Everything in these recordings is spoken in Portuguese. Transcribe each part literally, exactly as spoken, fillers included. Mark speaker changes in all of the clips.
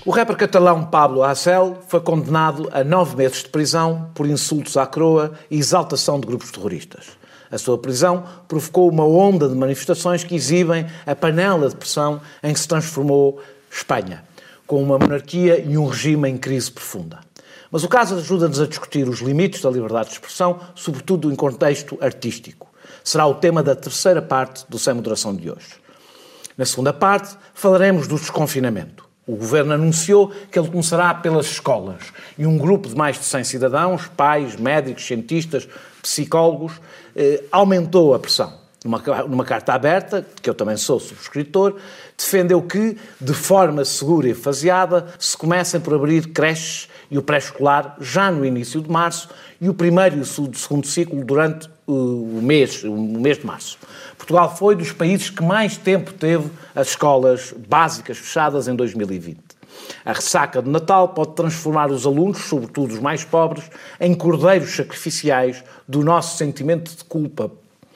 Speaker 1: O rapper catalão Pablo Hasél foi condenado a nove meses de prisão por insultos à coroa e exaltação de grupos terroristas. A sua prisão provocou uma onda de manifestações que exibem a panela de pressão em que se transformou Espanha, com uma monarquia e um regime em crise profunda. Mas o caso ajuda-nos a discutir os limites da liberdade de expressão, sobretudo em contexto artístico. Será o tema da terceira parte do Sem Moderação de hoje. Na segunda parte, falaremos do desconfinamento. O Governo anunciou que ele começará pelas escolas e um grupo de mais de cem cidadãos, pais, médicos, cientistas, psicólogos, eh, aumentou a pressão. Numa, numa carta aberta, que eu também sou subscritor, defendeu que, de forma segura e faseada, se comecem por abrir creches e o pré-escolar já no início de março e o primeiro e o segundo ciclo durante o mês, o mês de março. Portugal foi dos países que mais tempo teve as escolas básicas fechadas em dois mil e vinte. A ressaca de Natal pode transformar os alunos, sobretudo os mais pobres, em cordeiros sacrificiais do nosso sentimento de culpa.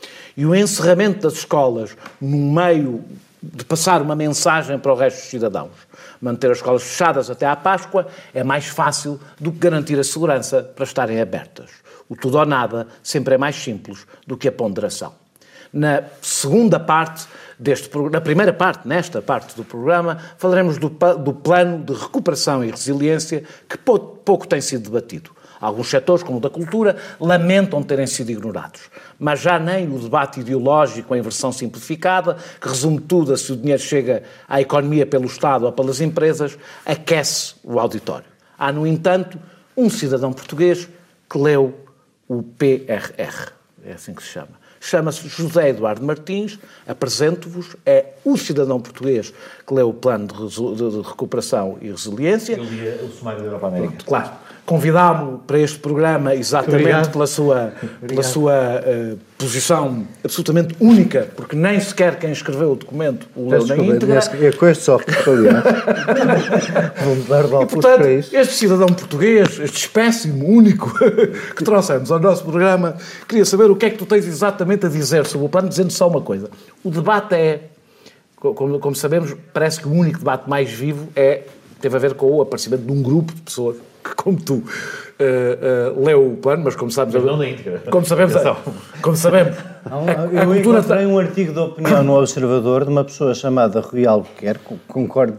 Speaker 1: E o encerramento das escolas no meio de passar uma mensagem para o resto dos cidadãos. Manter as escolas fechadas até à Páscoa é mais fácil do que garantir a segurança para estarem abertas. O tudo ou nada sempre é mais simples do que a ponderação. Na segunda parte deste na primeira parte, nesta parte do programa, falaremos do, do plano de recuperação e resiliência que pouco, pouco tem sido debatido. Alguns setores, como o da cultura, lamentam terem sido ignorados. Mas já nem o debate ideológico em versão simplificada, que resume tudo a se o dinheiro chega à economia pelo Estado ou pelas empresas, aquece o auditório. Há, no entanto, um cidadão português que leu o P R R. É assim que se chama. Chama-se José Eduardo Martins, apresento-vos, é o cidadão português que leu o Plano de, Resu- de Recuperação e Resiliência.
Speaker 2: Ele lia o sumário da Europa América.
Speaker 1: Claro. Convidámo-lo para este programa exatamente pela sua, pela sua uh, posição absolutamente única, porque nem sequer quem escreveu o documento o leu na íntegra.
Speaker 3: É com este software, aliás. Vamos dar de
Speaker 1: E, portanto, para isso. Este cidadão português, este espécime único que trouxemos ao nosso programa, queria saber o que é que tu tens exatamente a dizer sobre o plano, dizendo só uma coisa. O debate é, como, como sabemos, parece que o único debate mais vivo é, teve a ver com o aparecimento de um grupo de pessoas que, como tu, uh, uh, leu o plano, mas como sabes...
Speaker 2: Mas não na íntegra.
Speaker 1: Como sabemos... Como sabemos
Speaker 3: não, a, a eu encontrei tem... um artigo de opinião no Observador de uma pessoa chamada Rui Albuquerque, concordo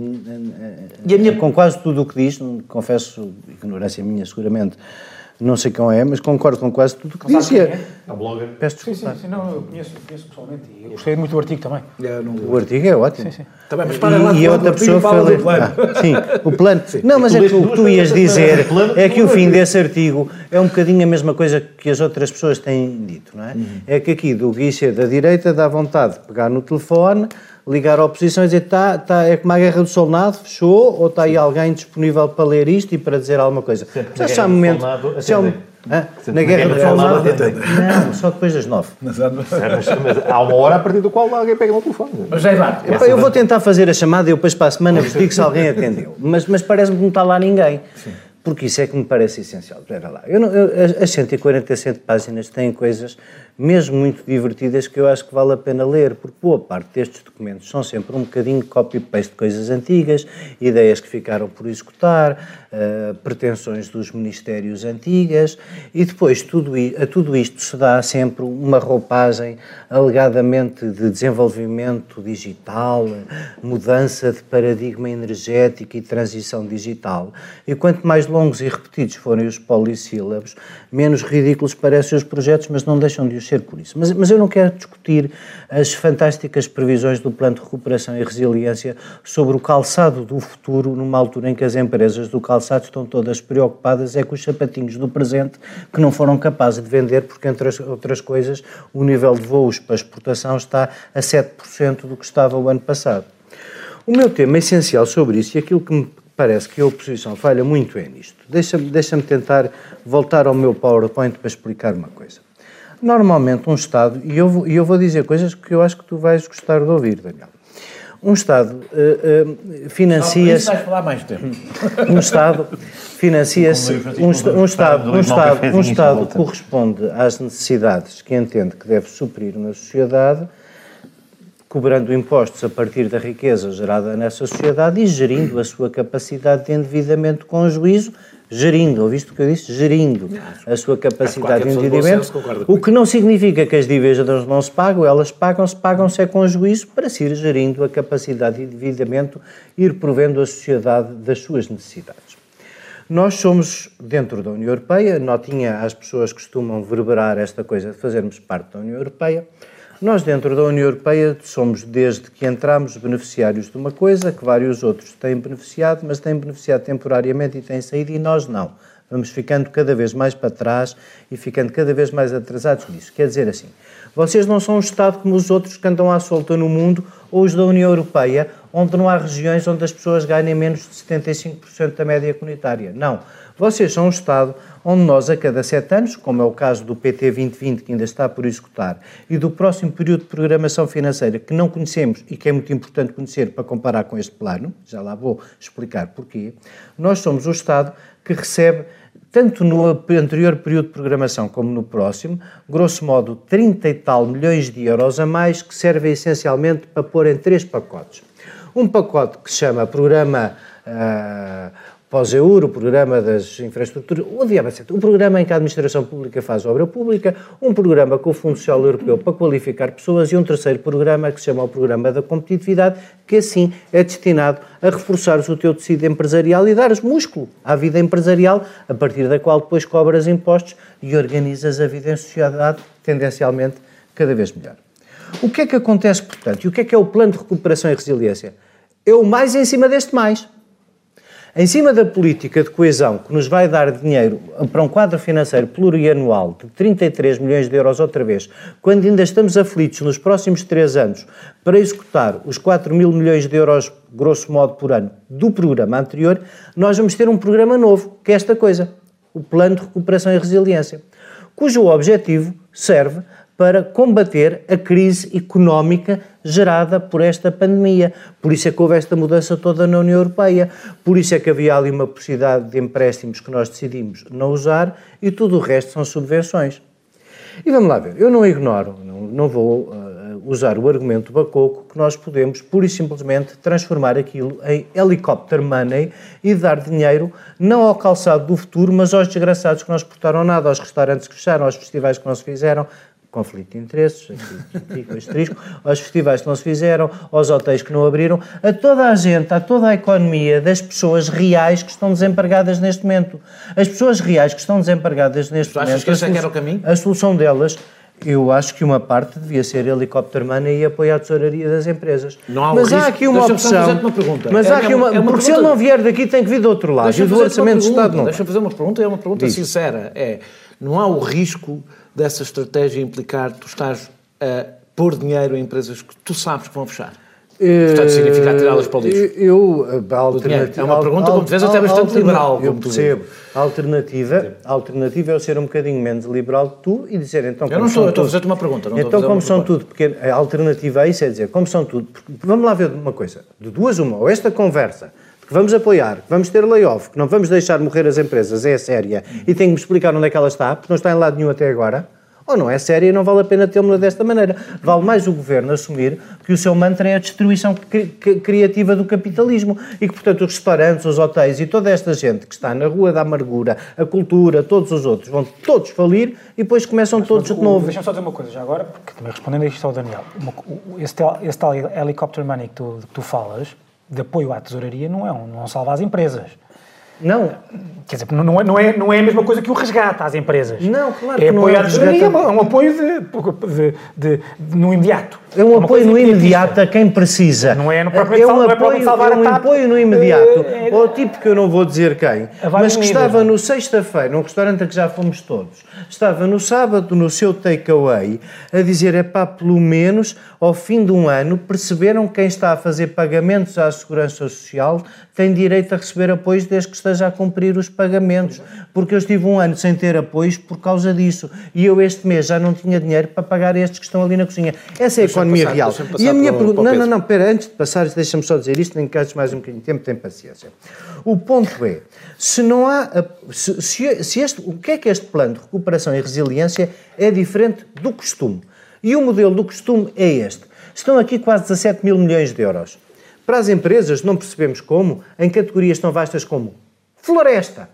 Speaker 3: e a minha... com quase tudo o que diz, confesso, ignorância minha seguramente, não sei quem é, mas concordo com quase tudo o que diz.
Speaker 2: É um blogger.
Speaker 3: Peço desculpa.
Speaker 4: Sim, sim, sim, não, eu conheço, conheço pessoalmente e eu gostei muito do artigo também.
Speaker 3: O artigo é ótimo.
Speaker 4: Sim, sim.
Speaker 1: Também, mas para lá
Speaker 3: e a outra pessoa foi ler. Ah, sim, o plano. Sim. Não, mas é que o que tu ias dizer é que o fim desse artigo é um bocadinho a mesma coisa que as outras pessoas têm dito, não é? Uhum. É que aqui do guichê da direita dá vontade de pegar no telefone, ligar à oposição e dizer tá, tá, é como a Guerra do Solnado, fechou, ou está aí alguém disponível para ler isto e para dizer alguma coisa.
Speaker 2: Sempre se há momento...
Speaker 3: Hã? Na Guerra do Solnado? Não, só depois das nove.
Speaker 2: Mas, mas há uma hora a partir do qual alguém pega no telefone.
Speaker 1: Mas já vai.
Speaker 3: Eu vou tentar fazer a chamada e eu depois para a semana vos digo se alguém atendeu. Mas, mas parece-me que não está lá ninguém. Sim. Porque isso é que me parece essencial. Espera lá. Eu não, eu, as cento e quarenta e sete páginas têm coisas mesmo muito divertidas que eu acho que vale a pena ler, porque boa parte destes documentos são sempre um bocadinho copy-paste de coisas antigas, ideias que ficaram por executar, uh, pretensões dos ministérios antigas, e depois tudo, a tudo isto se dá sempre uma roupagem alegadamente de desenvolvimento digital, mudança de paradigma energético e transição digital. E quanto mais longos e repetidos forem os polissílabos, menos ridículos parecem os projetos, mas não deixam de os ser por isso. Mas, mas eu não quero discutir as fantásticas previsões do Plano de Recuperação e Resiliência sobre o calçado do futuro, numa altura em que as empresas do calçado estão todas preocupadas é com os sapatinhos do presente que não foram capazes de vender, porque, entre as outras coisas, o nível de voos para exportação está a sete por cento do que estava o ano passado. O meu tema essencial sobre isso, e aquilo que me parece que a oposição falha muito é nisto. Deixa-me, deixa-me tentar voltar ao meu PowerPoint para explicar uma coisa. Normalmente um Estado, e eu vou, e eu vou dizer coisas que eu acho que tu vais gostar de ouvir, Daniel. Um Estado uh, uh, financia-se...
Speaker 1: Não, vais falar mais tempo.
Speaker 3: Um Estado financia-se... Um, um Estado, um Estado, um Estado corresponde às necessidades que entende que deve suprir na sociedade cobrando impostos a partir da riqueza gerada nessa sociedade e gerindo a sua capacidade de endividamento com juízo, gerindo, ouviste o que eu disse? Gerindo a sua capacidade de endividamento, o que não significa que as dívidas não se pagam, elas pagam-se, pagam-se é com juízo para se ir gerindo a capacidade de endividamento e ir provendo a sociedade das suas necessidades. Nós somos, dentro da União Europeia, notinha, as pessoas costumam verberar esta coisa de fazermos parte da União Europeia. Nós, dentro da União Europeia, somos, desde que entramos, beneficiários de uma coisa que vários outros têm beneficiado, mas têm beneficiado temporariamente e têm saído, e nós não. Vamos ficando cada vez mais para trás e ficando cada vez mais atrasados nisso. Quer dizer assim, vocês não são um Estado como os outros que andam à solta no mundo, ou os da União Europeia, onde não há regiões onde as pessoas ganhem menos de setenta e cinco por cento da média comunitária. Não. Vocês são um Estado onde nós, a cada sete anos, como é o caso do P T vinte vinte, que ainda está por executar, e do próximo período de programação financeira, que não conhecemos e que é muito importante conhecer para comparar com este plano, já lá vou explicar porquê, nós somos o Estado que recebe, tanto no anterior período de programação como no próximo, grosso modo, trinta e tal milhões de euros a mais, que servem essencialmente para pôr em três pacotes. Um pacote que se chama Programa uh, pós-euro, o Programa das Infraestruturas, o diabacete, um programa em que a Administração Pública faz obra pública, um programa com o Fundo Social Europeu para qualificar pessoas e um terceiro programa que se chama o Programa da Competitividade, que assim é destinado a reforçar o teu tecido empresarial e dar músculo à vida empresarial, a partir da qual depois cobras impostos e organizas a vida em sociedade, tendencialmente cada vez melhor. O que é que acontece, portanto, e o que é que é o Plano de Recuperação e Resiliência? É o mais em cima deste mais. Em cima da política de coesão, que nos vai dar dinheiro para um quadro financeiro plurianual de trinta e três milhões de euros outra vez, quando ainda estamos aflitos nos próximos três anos para executar os quatro mil milhões de euros, grosso modo, por ano do programa anterior, nós vamos ter um programa novo, que é esta coisa, o Plano de Recuperação e Resiliência, cujo objetivo serve para combater a crise económica gerada por esta pandemia. Por isso é que houve esta mudança toda na União Europeia, por isso é que havia ali uma possibilidade de empréstimos que nós decidimos não usar e tudo o resto são subvenções. E vamos lá ver, eu não ignoro, não, não vou uh, usar o argumento bacoco que nós podemos pura e simplesmente transformar aquilo em helicopter money e dar dinheiro não ao calçado do futuro, mas aos desgraçados que não exportaram nada, aos restaurantes que fecharam, aos festivais que não se fizeram, conflito de interesses, aqui com asterisco, aos festivais que não se fizeram, aos hotéis que não abriram, a toda a gente, a toda a economia das pessoas reais que estão desempregadas neste momento. As pessoas reais que estão desempregadas neste
Speaker 1: tu
Speaker 3: momento...
Speaker 1: Achas que esse é que era o caminho?
Speaker 3: A solução delas, eu acho que uma parte devia ser helicopter money e apoiar a tesouraria das empresas.
Speaker 1: Não há um
Speaker 3: mas
Speaker 1: risco.
Speaker 3: há aqui uma
Speaker 1: Deixa-me
Speaker 3: opção...
Speaker 1: fazer-te uma pergunta.
Speaker 3: Mas
Speaker 1: é,
Speaker 3: há aqui
Speaker 1: é
Speaker 3: uma...
Speaker 1: uma, é uma
Speaker 3: porque
Speaker 1: pergunta...
Speaker 3: se ele não vier daqui tem que vir do outro lado. E do orçamento de Estado não.
Speaker 1: Deixa-me fazer uma pergunta, é uma pergunta
Speaker 3: Diz.
Speaker 1: sincera. É, não há o risco dessa estratégia implicar tu estás a pôr dinheiro em empresas que tu sabes que vão fechar? Portanto, significa tirá-las para o lixo.
Speaker 3: Eu, a alternativa,
Speaker 1: é uma pergunta, como vês, até bastante liberal.
Speaker 3: Eu percebo. A alternativa, a alternativa é eu ser um bocadinho menos liberal que tu e dizer, então...
Speaker 1: Eu não estou, eu estou a fazer-te uma pergunta. Não
Speaker 3: então, como são
Speaker 1: pergunta.
Speaker 3: tudo, porque a alternativa a isso é dizer, como são tudo... Vamos lá ver uma coisa, de duas uma, ou esta conversa, que vamos apoiar, que vamos ter layoff, que não vamos deixar morrer as empresas, é séria, e tenho que me explicar onde é que ela está, porque não está em lado nenhum até agora... Ou não é séria e não vale a pena tê-la desta maneira. Vale mais o Governo assumir que o seu mantra é a destruição cri- criativa do capitalismo e que, portanto, os restaurantes, os hotéis e toda esta gente que está na Rua da Amargura, a cultura, todos os outros, vão todos falir e depois começam mas, todos
Speaker 4: mas,
Speaker 3: de novo.
Speaker 4: Deixa-me só dizer uma coisa já agora, porque também respondendo a isto ao Daniel, uma, esse, tal, esse tal helicopter money que tu, que tu falas, de apoio à tesouraria, não é um, não salva as empresas.
Speaker 3: Não.
Speaker 4: Quer dizer, não é, não, é, não é a mesma coisa que o resgate às empresas.
Speaker 3: Não, claro
Speaker 4: é
Speaker 3: que não
Speaker 4: apoio
Speaker 3: é.
Speaker 4: à tesouraria, é um apoio de, de, de, de, no imediato.
Speaker 3: É um
Speaker 4: é
Speaker 3: apoio no imediato a quem precisa.
Speaker 4: Não é, no
Speaker 3: é um
Speaker 4: não é
Speaker 3: apoio,
Speaker 4: salvar
Speaker 3: é um
Speaker 4: a
Speaker 3: apoio no imediato. É, é, ao tipo que eu não vou dizer quem, mas que estava
Speaker 4: medidas,
Speaker 3: no sexta-feira, num restaurante a que já fomos todos, estava no sábado no seu takeaway a dizer, é pá, pelo menos ao fim de um ano perceberam que quem está a fazer pagamentos à Segurança Social tem direito a receber apoios desde que esteja a cumprir os pagamentos, porque eu estive um ano sem ter apoios por causa disso e eu este mês já não tinha dinheiro para pagar estes que estão ali na cozinha. Essa é a economia
Speaker 1: passar,
Speaker 3: real. E a minha pergunta... Não, não, não, espera, antes de passar, deixa-me só dizer isto, nem que gastes mais um bocadinho de tempo, tem paciência. O ponto é, se não há... Se, se, se este, o que é que este plano de recuperação e resiliência é diferente do costume? E o modelo do costume é este. Estão aqui quase dezassete mil milhões de euros. Para as empresas, não percebemos como, em categorias tão vastas como floresta,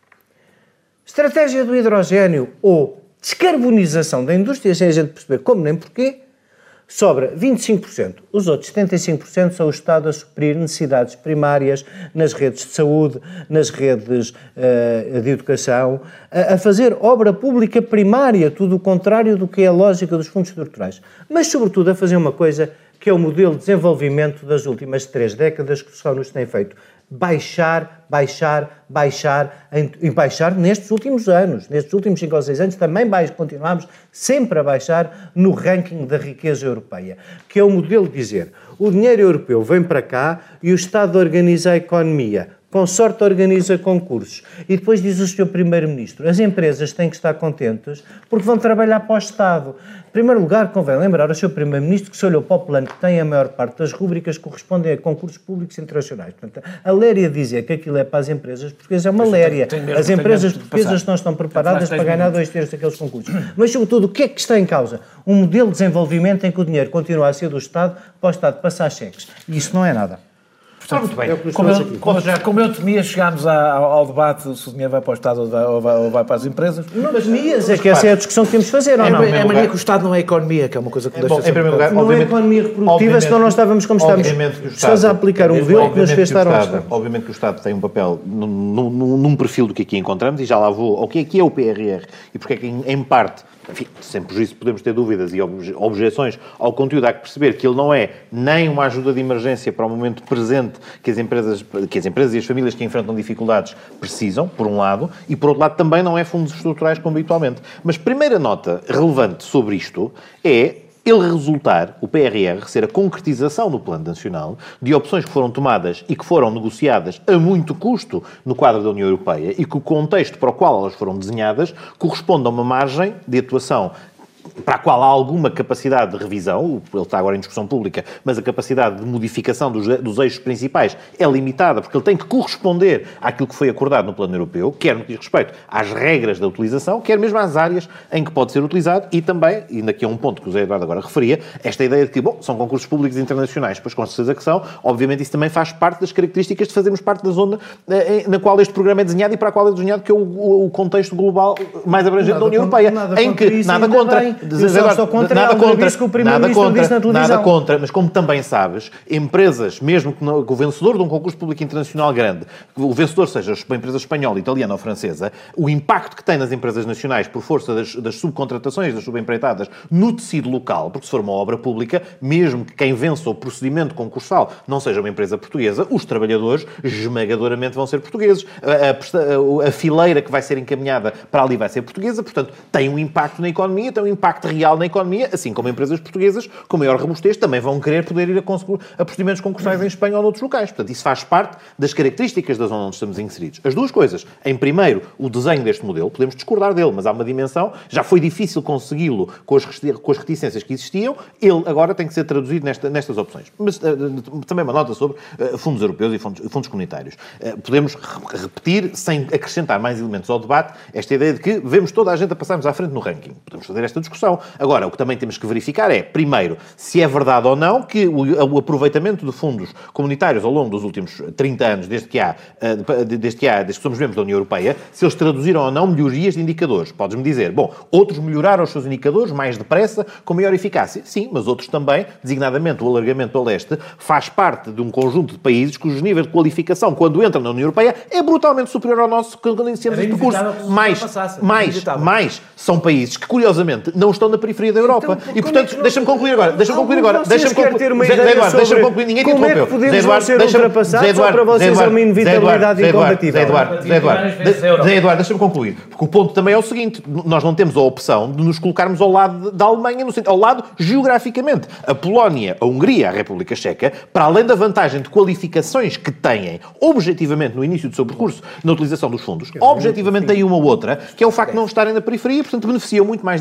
Speaker 3: estratégia do hidrogênio ou descarbonização da indústria, sem a gente perceber como nem porquê, sobra vinte e cinco por cento. Os outros setenta e cinco por cento são o Estado a suprir necessidades primárias nas redes de saúde, nas redes uh, de educação, a, a fazer obra pública primária, tudo o contrário do que é a lógica dos fundos estruturais. Mas, sobretudo, a fazer uma coisa que é o modelo de desenvolvimento das últimas três décadas que só nos tem feito baixar, baixar, baixar, e baixar nestes últimos anos, nestes últimos cinco ou seis anos, também baix, continuamos sempre a baixar no ranking da riqueza europeia, que é o modelo de dizer, o dinheiro europeu vem para cá e o Estado organiza a economia, com sorte organiza concursos. E depois diz o senhor Primeiro-Ministro, as empresas têm que estar contentes porque vão trabalhar para o Estado. Em primeiro lugar, convém lembrar ao senhor Primeiro-Ministro que se olhou para o plano que tem a maior parte das rúbricas que correspondem a concursos públicos internacionais. Portanto, a léria dizer que aquilo é para as empresas portuguesas é uma léria. As empresas portuguesas não estão preparadas para ganhar dois terços daqueles concursos. Mas, sobretudo, o que é que está em causa? Um modelo de desenvolvimento em que o dinheiro continua a ser do Estado para o Estado passar cheques. E isso não é nada.
Speaker 1: Portanto, muito bem. É como, eu, como, já, como eu temia, chegámos ao, ao debate se o dinheiro vai para o Estado ou vai, ou vai, ou vai para as empresas.
Speaker 3: Não temias, é que essa é a discussão que temos de fazer, ou
Speaker 1: é,
Speaker 3: não?
Speaker 1: É a mania que o Estado não é a economia, que é uma coisa que
Speaker 2: é,
Speaker 1: deixa
Speaker 2: bom, em primeiro lugar,
Speaker 3: não é a economia reprodutiva, senão não estávamos como estamos. Estamos a aplicar um modelo que nos fez estar onde estamos.
Speaker 2: Obviamente que o Estado tem um papel num, num, num perfil do que aqui encontramos, e já lá vou ao que é, que é o P R R, e porque é que, em, em parte, enfim, sem prejuízo podemos ter dúvidas e objeções ao conteúdo, há que perceber que ele não é nem uma ajuda de emergência para o momento presente que as empresas, que as empresas e as famílias que enfrentam dificuldades precisam, por um lado, e por outro lado também não é fundos estruturais como habitualmente. Mas primeira nota relevante sobre isto é ele resultar, o P R R, ser a concretização no plano nacional de opções que foram tomadas e que foram negociadas a muito custo no quadro da União Europeia e que o contexto para o qual elas foram desenhadas corresponde a uma margem de atuação para a qual há alguma capacidade de revisão, ele está agora em discussão pública, mas a capacidade de modificação dos, dos eixos principais é limitada, porque ele tem que corresponder àquilo que foi acordado no plano europeu, quer no que diz respeito às regras da utilização, quer mesmo às áreas em que pode ser utilizado, e também, e daqui a um ponto que o José Eduardo agora referia, esta ideia de que, bom, são concursos públicos internacionais, pois com certeza que são, obviamente isso também faz parte das características de fazermos parte da zona eh, na qual este programa é desenhado e para a qual é desenhado, que é o, o, o contexto global mais abrangente da União Europeia, em que, nada contra...
Speaker 3: Nada contra,
Speaker 2: nada contra,
Speaker 3: que o Primeiro-Ministro disse na televisão.
Speaker 2: Nada contra, mas como também sabes, empresas, mesmo que, não, que o vencedor de um concurso público internacional grande, que o vencedor seja uma empresa espanhola, italiana ou francesa, o impacto que tem nas empresas nacionais por força das, das subcontratações, das subempreitadas, no tecido local, porque se for uma obra pública, mesmo que quem vença o procedimento concursal não seja uma empresa portuguesa, os trabalhadores esmagadoramente vão ser portugueses. A, a, a fileira que vai ser encaminhada para ali vai ser portuguesa, portanto, tem um impacto na economia, tem um impacto real na economia, assim como empresas portuguesas, com maior robustez, também vão querer poder ir a, a procedimentos concursais em Espanha ou noutros locais. Portanto, isso faz parte das características da zona onde estamos inseridos. As duas coisas. Em primeiro, o desenho deste modelo, podemos discordar dele, mas há uma dimensão, já foi difícil consegui-lo com as, com as reticências que existiam, ele agora tem que ser traduzido nesta, nestas opções. Mas uh, também uma nota sobre uh, fundos europeus e fundos, fundos comunitários. Uh, podemos re repetir, sem acrescentar mais elementos ao debate, esta ideia de que vemos toda a gente a passarmos à frente no ranking. Podemos fazer esta discussão. Agora, o que também temos que verificar é, primeiro, se é verdade ou não que o, o aproveitamento de fundos comunitários ao longo dos últimos trinta anos, desde que há, desde que, há, desde que somos membros da União Europeia, se eles traduziram ou não melhorias de indicadores. Podes-me dizer, bom, outros melhoraram os seus indicadores mais depressa, com maior eficácia. Sim, mas outros também, designadamente o alargamento ao leste, faz parte de um conjunto de países cujo nível de qualificação, quando entram na União Europeia, é brutalmente superior ao nosso quando iniciamos este percurso. Mais, mais, mais, são países que, curiosamente, não estão na periferia da Europa. Então, e, portanto, é deixa-me concluir agora. Deixa-me concluir agora. Deixa-me concluir. Zé Eduardo, deixa-me concluir. Ninguém te interrompeu.
Speaker 3: Como é que podemos ser ultrapassados só para vocês é uma inevitabilidade incompatível?
Speaker 2: Zé Eduardo, Zé Eduardo, Zé Eduardo, deixa-me concluir. Porque o ponto também é o seguinte. Nós não temos a opção de nos colocarmos ao lado da Alemanha, no sentido, ao lado geograficamente. A Polónia, a Hungria, a República Checa, para além da vantagem de qualificações que têm, objetivamente, no início do seu percurso, na utilização dos fundos, objetivamente tem uma ou outra, que é o facto de não estarem na periferia, portanto, beneficiam muito mais diretamente.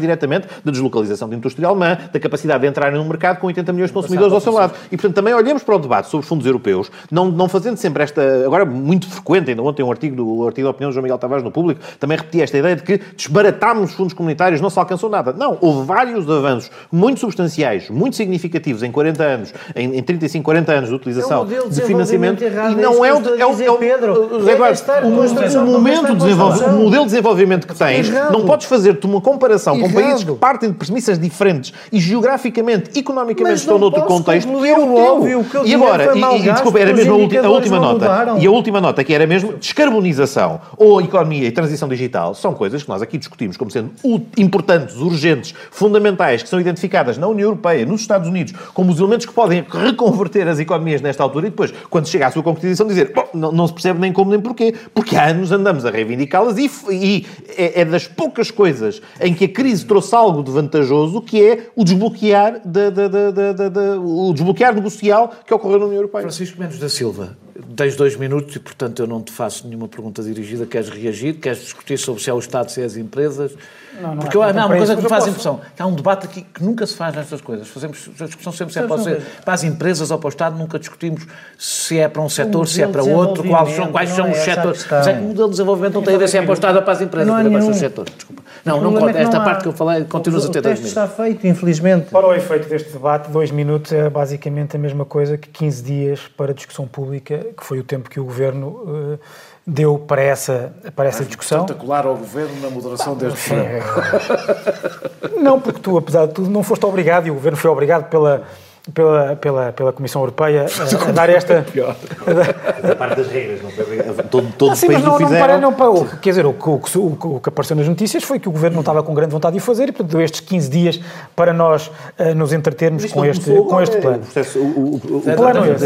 Speaker 2: nomeadamente da deslocalização da indústria alemã, da capacidade de entrarem num mercado com oitenta milhões de consumidores ao seu lado. E, portanto, também olhemos para o debate sobre os fundos europeus, não, não fazendo sempre esta, agora muito frequente, ainda ontem um artigo do um artigo da opinião do João Miguel Tavares no Público, também repetia esta ideia de que desbaratámos os fundos comunitários, não se alcançou nada. Não, houve vários avanços muito substanciais, muito significativos em quarenta anos, em, em trinta e cinco, quarenta anos de utilização
Speaker 3: é um
Speaker 2: de financiamento,
Speaker 3: errado,
Speaker 2: e não é o, é o, é o,
Speaker 3: Pedro,
Speaker 2: o, o, o momento de desenvolvimento, o modelo de desenvolvimento que tens, não podes fazer-te uma comparação com países que partem de premissas diferentes e geograficamente, economicamente estão noutro contexto, é o óbvio. E agora, e, e desculpa, era mesmo a, ulti, a última nota, mudaram. E a última nota que era mesmo descarbonização ou economia e transição digital, são coisas que nós aqui discutimos como sendo importantes, urgentes, fundamentais, que são identificadas na União Europeia, nos Estados Unidos, como os elementos que podem reconverter as economias nesta altura e depois, quando chega à sua concretização, dizer, bom, não, não se percebe nem como nem porquê, porque há anos andamos a reivindicá-las e, e é, é das poucas coisas em que a crise trouxe algo de vantajoso, que é o desbloquear, da, da, da, da, da, da, o desbloquear negocial que ocorreu na União Europeia.
Speaker 1: Francisco Mendes da Silva, tens dois minutos e, portanto, eu não te faço nenhuma pergunta dirigida. Queres reagir? Queres discutir sobre se é o Estado, se é as empresas?
Speaker 4: Não, não
Speaker 1: Porque eu, não, uma coisa que me faz
Speaker 4: posso...
Speaker 1: impressão, que há um debate aqui que nunca se faz nestas coisas. Fazemos, a discussão sempre se é para, ser, para as empresas ou para o Estado, nunca discutimos se é para um setor, se é para outro, quais são, quais são os setores. Mas é que o modelo de desenvolvimento não tem a ver se é para o Estado ou para as empresas, não, tem a ver para os setores. Desculpa. Não, não conta. Esta parte que eu falei, continuas a ter dois minutos.
Speaker 3: O teste está feito, infelizmente.
Speaker 4: Para o efeito deste debate, dois minutos é basicamente a mesma coisa que quinze dias para discussão pública, que foi o tempo que o Governo uh, deu para essa, para essa discussão.
Speaker 1: Espetacular ao Governo na moderação deste programa.
Speaker 4: Não, porque tu, apesar de tudo, não foste obrigado, e o Governo foi obrigado pela... Pela, pela, pela Comissão Europeia a, a dar esta...
Speaker 2: A parte das regras, não foi? Todo, todo
Speaker 4: não, sim, mas não, não, para, não para, o, quer dizer, o, o, o, o que apareceu nas notícias foi que o Governo não estava com grande vontade de o fazer e, portanto, deu estes quinze dias para nós uh, nos entretermos com este, com este plano. O, processo, o, o, o, o plano é esse.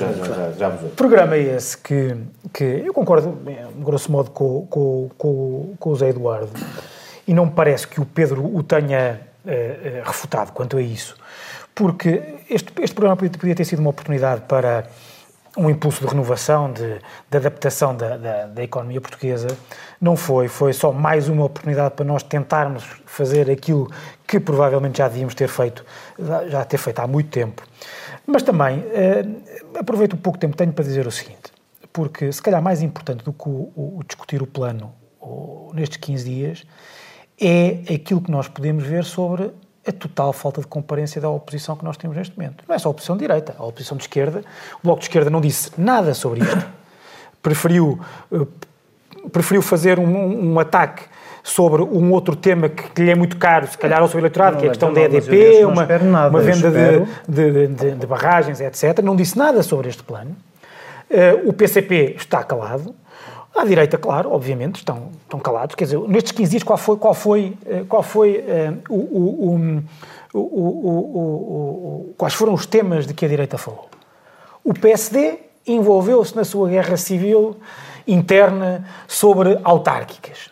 Speaker 4: O programa é esse que, que eu concordo, grosso modo, com, com, com, com o Zé Eduardo, e não me parece que o Pedro o tenha uh, uh, refutado quanto a isso. Porque este, este programa podia ter sido uma oportunidade para um impulso de renovação, de, de adaptação da, da, da economia portuguesa. Não foi, foi só mais uma oportunidade para nós tentarmos fazer aquilo que provavelmente já devíamos ter feito, já ter feito há muito tempo. Mas também, eh, aproveito o pouco tempo que tenho para dizer o seguinte, porque se calhar mais importante do que o, o, o discutir o plano ou, nestes quinze dias é aquilo que nós podemos ver sobre a total falta de comparência da oposição que nós temos neste momento. Não é só a oposição de direita, a oposição de esquerda. O Bloco de Esquerda não disse nada sobre isto. Preferiu, uh, preferiu fazer um, um ataque sobre um outro tema que, que lhe é muito caro, se calhar ao seu eleitorado, não, que é a questão da E D P, uma, nada, uma venda de, de, de, de barragens, etcétera. Não disse nada sobre este plano. Uh, o P C P está calado. À direita, claro, obviamente, estão, estão calados. Quer dizer, nestes quinze dias, qual foi, qual foi, qual foi uh, o, o, o, o, o, o, quais foram os temas de que a direita falou? O P S D envolveu-se na sua guerra civil interna sobre autárquicas.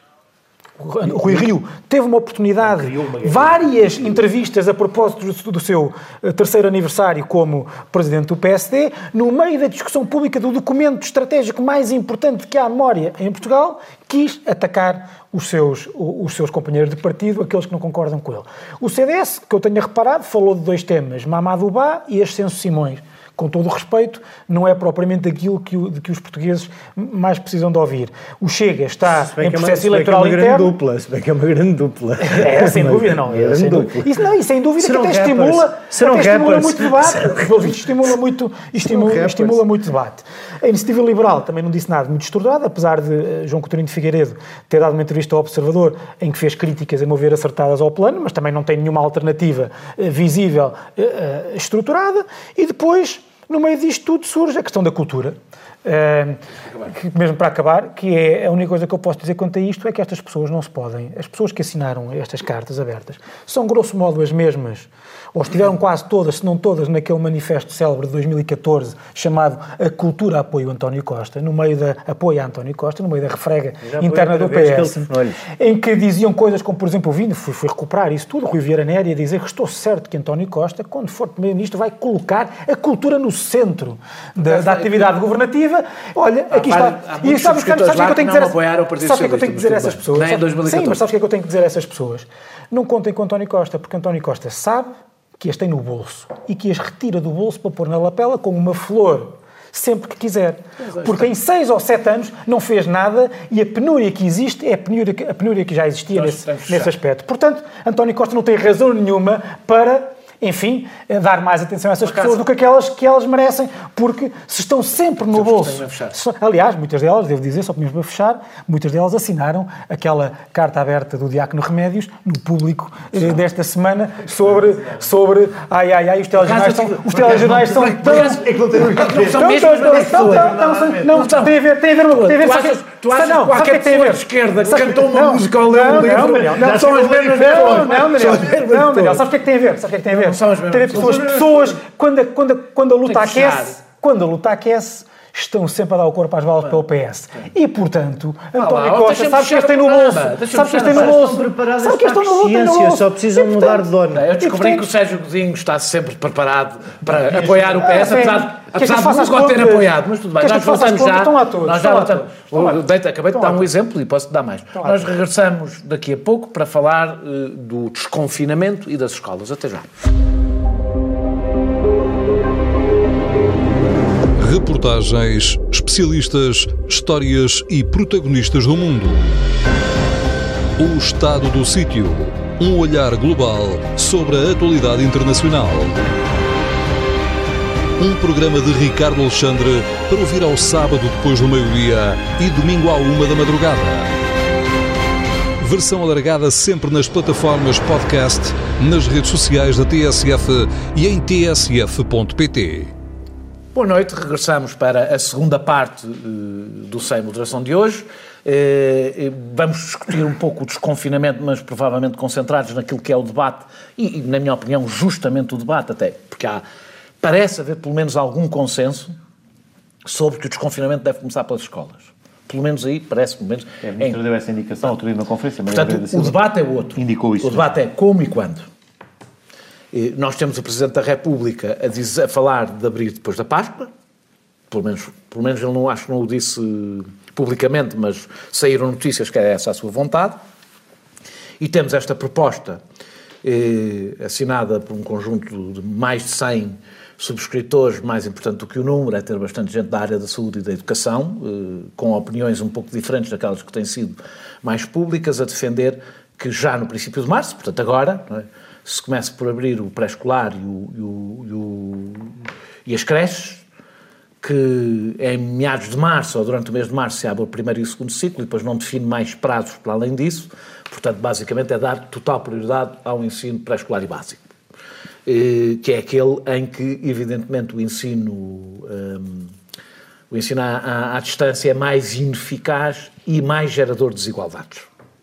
Speaker 4: O Rui Rio teve uma oportunidade, várias entrevistas a propósito do seu terceiro aniversário como presidente do P S D, no meio da discussão pública do documento estratégico mais importante que há memória em Portugal, quis atacar os seus, os seus companheiros de partido, aqueles que não concordam com ele. O C D S, que eu tenho reparado, falou de dois temas, Mamadou Ba e Ascenso Simões. Com todo o respeito, não é propriamente aquilo que, o, de que os portugueses mais precisam de ouvir. O Chega está em processo eleitoral interno. Se bem que é uma grande
Speaker 3: dupla, se bem que é uma grande dupla.
Speaker 4: É, sem dúvida, não. É, sem dúvida. Isso, não, e sem dúvida que até estimula, até estimula muito debate. Estimula muito, estimula, estimula muito debate. A Iniciativa Liberal também não disse nada muito estruturado, apesar de João Coutinho de Figueiredo ter dado uma entrevista ao Observador em que fez críticas, a meu ver, acertadas ao plano, mas também não tem nenhuma alternativa uh, visível, uh, estruturada. E depois, no meio disto tudo, surge a questão da cultura. Uh, que, mesmo para acabar, que é a única coisa que eu posso dizer quanto a isto é que estas pessoas não se podem, as pessoas que assinaram estas cartas abertas são grosso modo as mesmas, ou estiveram quase todas, se não todas, naquele manifesto célebre de dois mil e catorze chamado A Cultura Apoio António Costa, no meio da apoio a António Costa, no meio da refrega interna do P S, que em que diziam coisas como, por exemplo, eu vim, fui, fui recuperar isso tudo, Rui Vieira Néria dizer que estou certo que António Costa, quando for primeiro-ministro, vai colocar a cultura no centro da, da atividade governativa iniciativa. Olha, aqui
Speaker 1: há,
Speaker 4: está.
Speaker 1: Há
Speaker 4: e sabes o que eu tenho que dizer? Sabes o que é que eu tenho que dizer a essas pessoas?
Speaker 1: Nem em dois mil e catorze.
Speaker 4: Sim, mas sabes o que é que eu tenho que dizer a essas pessoas? Não contem com António Costa, porque António Costa sabe que as tem no bolso e que as retira do bolso para pôr na lapela como uma flor, sempre que quiser. Porque em seis ou sete anos não fez nada e a penúria que existe é a penúria que, a penúria que já existia nesse, nesse aspecto. Portanto, António Costa não tem razão nenhuma para, enfim, dar mais atenção a essas pessoas do que aquelas que elas merecem, porque se estão sempre no bolso... Aliás, muitas delas, devo dizer, só podemos para fechar, muitas delas assinaram aquela carta aberta do Diácono Remédios, no público eh, desta semana, sobre, sobre ai, ai, ai, os telejornais são... Os telejornais são tão...
Speaker 1: É que não tem
Speaker 4: Não, não, tem a ver, tem a ver... Tem a ver
Speaker 1: tu achas que qualquer pessoa de esquerda que cantou uma música ao ler um livro...
Speaker 4: Não, são as mesmas pessoas. Não, Daniel, não, Daniel, sabes o que é que tem a ver? Sabes o que é que tem a ver? Ter pessoas, pessoas quando, a, quando, a, quando a luta aquece, quando a luta aquece, estão sempre a dar o corpo às balas pelo P S. E, portanto, António
Speaker 1: lá,
Speaker 4: Costa sabe que eles têm no bolso. Sabe que eles têm no bolso.
Speaker 3: Sabe que eles estão no bolso. Só precisam mudar de dono.
Speaker 1: Eu descobri que o Sérgio Godinho está sempre preparado para apoiar o P S, apesar, apesar de nunca ter apoiado. Mas tudo bem, nós voltamos já. Nós já voltamos. Acabei de dar um exemplo e posso dar mais. Nós regressamos daqui a pouco para falar do desconfinamento e das escolas. Até já.
Speaker 5: Reportagens, especialistas, histórias e protagonistas do mundo. O Estado do Sítio. Um olhar global sobre a atualidade internacional. Um programa de Ricardo Alexandre para ouvir ao sábado depois do meio-dia e domingo à uma da madrugada. Versão alargada sempre nas plataformas podcast, nas redes sociais da T S F e em t s f ponto p t.
Speaker 1: Boa noite, regressamos para a segunda parte uh, do Sem Moderação de hoje. Uh, vamos discutir um pouco o desconfinamento, mas provavelmente concentrados naquilo que é o debate e, e, na minha opinião, justamente o debate até, porque há, parece haver pelo menos algum consenso sobre que o desconfinamento deve começar pelas escolas. Pelo menos aí, parece pelo menos...
Speaker 2: É, a ministra deu essa indicação, outro dia na conferência.
Speaker 1: Portanto, o debate é outro.
Speaker 2: Indicou isso.
Speaker 1: O debate é como e quando. Nós temos o Presidente da República a, dizer, a falar de abrir depois da Páscoa, pelo menos, pelo menos ele não, acho que não o disse publicamente, mas saíram notícias que é essa a sua vontade, e temos esta proposta eh, assinada por um conjunto de mais de cem subscritores, mais importante do que o número, é ter bastante gente da área da saúde e da educação, eh, com opiniões um pouco diferentes daquelas que têm sido mais públicas, a defender que já no princípio de março, portanto agora, não é, se começa por abrir o pré-escolar e, o, e, o, e, o, e as creches, que em meados de março ou durante o mês de março se abre o primeiro e o segundo ciclo e depois não define mais prazos para além disso, portanto basicamente é dar total prioridade ao ensino pré-escolar e básico, que é aquele em que evidentemente o ensino, um, o ensino à, à, à distância é mais ineficaz e mais gerador de desigualdades.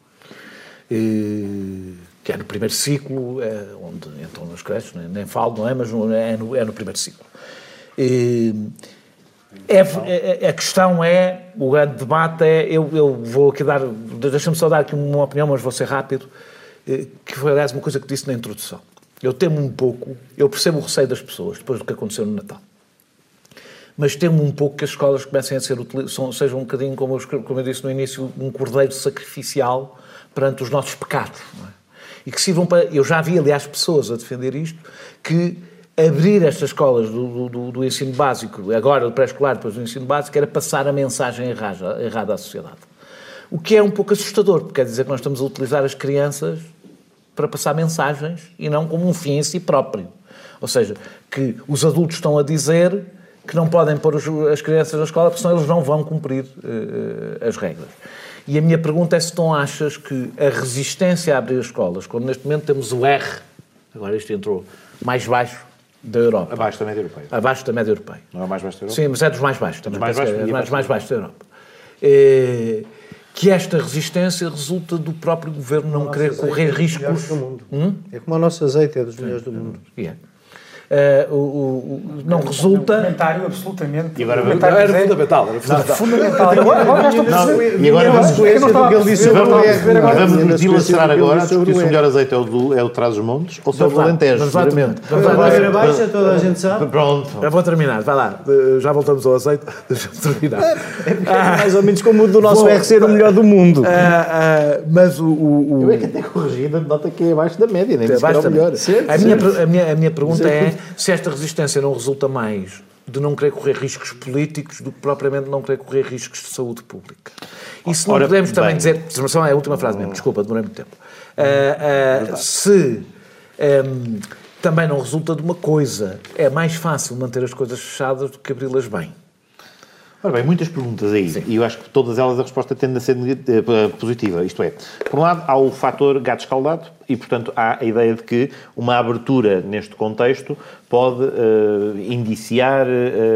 Speaker 1: E, que é no primeiro ciclo, é, onde entram nas creches, nem, nem falo, não é, mas é no, é no primeiro ciclo. E, é, é, a questão é, o grande debate é, eu, eu vou aqui dar, deixa-me só dar aqui uma opinião, mas vou ser rápido, que foi, aliás, uma coisa que disse na introdução. Eu temo um pouco, eu percebo o receio das pessoas, depois do que aconteceu no Natal, mas temo um pouco que as escolas comecem a ser, sejam um bocadinho, como eu, como eu disse no início, um cordeiro sacrificial perante os nossos pecados, não é? E que sirvam para... Eu já vi, aliás, pessoas a defender isto, que abrir estas escolas do, do, do ensino básico, agora do pré-escolar, depois do ensino básico, era passar a mensagem errada, errada à sociedade. O que é um pouco assustador, porque quer dizer que nós estamos a utilizar as crianças para passar mensagens e não como um fim em si próprio. Ou seja, que os adultos estão a dizer que não podem pôr as crianças na escola porque senão eles não vão cumprir uh, as regras. E a minha pergunta é se não achas que a resistência a abrir as escolas, quando neste momento temos o R, agora este entrou, mais baixo da Europa.
Speaker 2: Abaixo da média europeia.
Speaker 1: Abaixo da média europeia.
Speaker 2: Não é o mais baixo da Europa?
Speaker 1: Sim, mas é dos mais baixos. Também
Speaker 2: mais baixos,
Speaker 1: é mais, mais baixos da Europa. É, que esta resistência resulta do próprio governo não querer correr riscos.
Speaker 3: Hum? É como o nosso azeite, é dos melhores do mundo.
Speaker 1: É. uh, o, o, não é, resulta...
Speaker 4: Um comentário absolutamente...
Speaker 2: E agora
Speaker 6: era, era fundamental. Era fundamental.
Speaker 4: fundamental. Agora, agora já estou a perceber.
Speaker 2: E agora vamos
Speaker 3: vamos
Speaker 2: dilacerar agora a discutir se o melhor azeite é o, do, é o Trás-os-Montes ou se é o do Alentejo.
Speaker 1: Exatamente.
Speaker 3: A barreira baixa, toda a gente sabe.
Speaker 2: Pronto.
Speaker 6: Eu vou terminar, vai lá. Já voltamos ao azeite. Deixa-me terminar.
Speaker 3: É mais ou menos como o do nosso R ser o melhor do mundo.
Speaker 6: Mas o... o, o...
Speaker 2: Eu é que até corrigi, nota que é abaixo da média, nem sequer é o melhor.
Speaker 1: A minha, a, minha, a minha pergunta é se esta resistência não resulta mais de não querer correr riscos políticos do que propriamente não querer correr riscos de saúde pública. E se não Ora, podemos bem. também dizer... É a última frase mesmo, desculpa, demorei muito tempo. Uh, uh, se um, também não resulta de uma coisa, é mais fácil manter as coisas fechadas do que abri-las bem.
Speaker 2: Ora bem, muitas perguntas aí, Sim. e eu acho que todas elas a resposta tende a ser positiva, isto é, por um lado há o fator gato escaldado e, portanto, há a ideia de que uma abertura neste contexto pode uh, indiciar,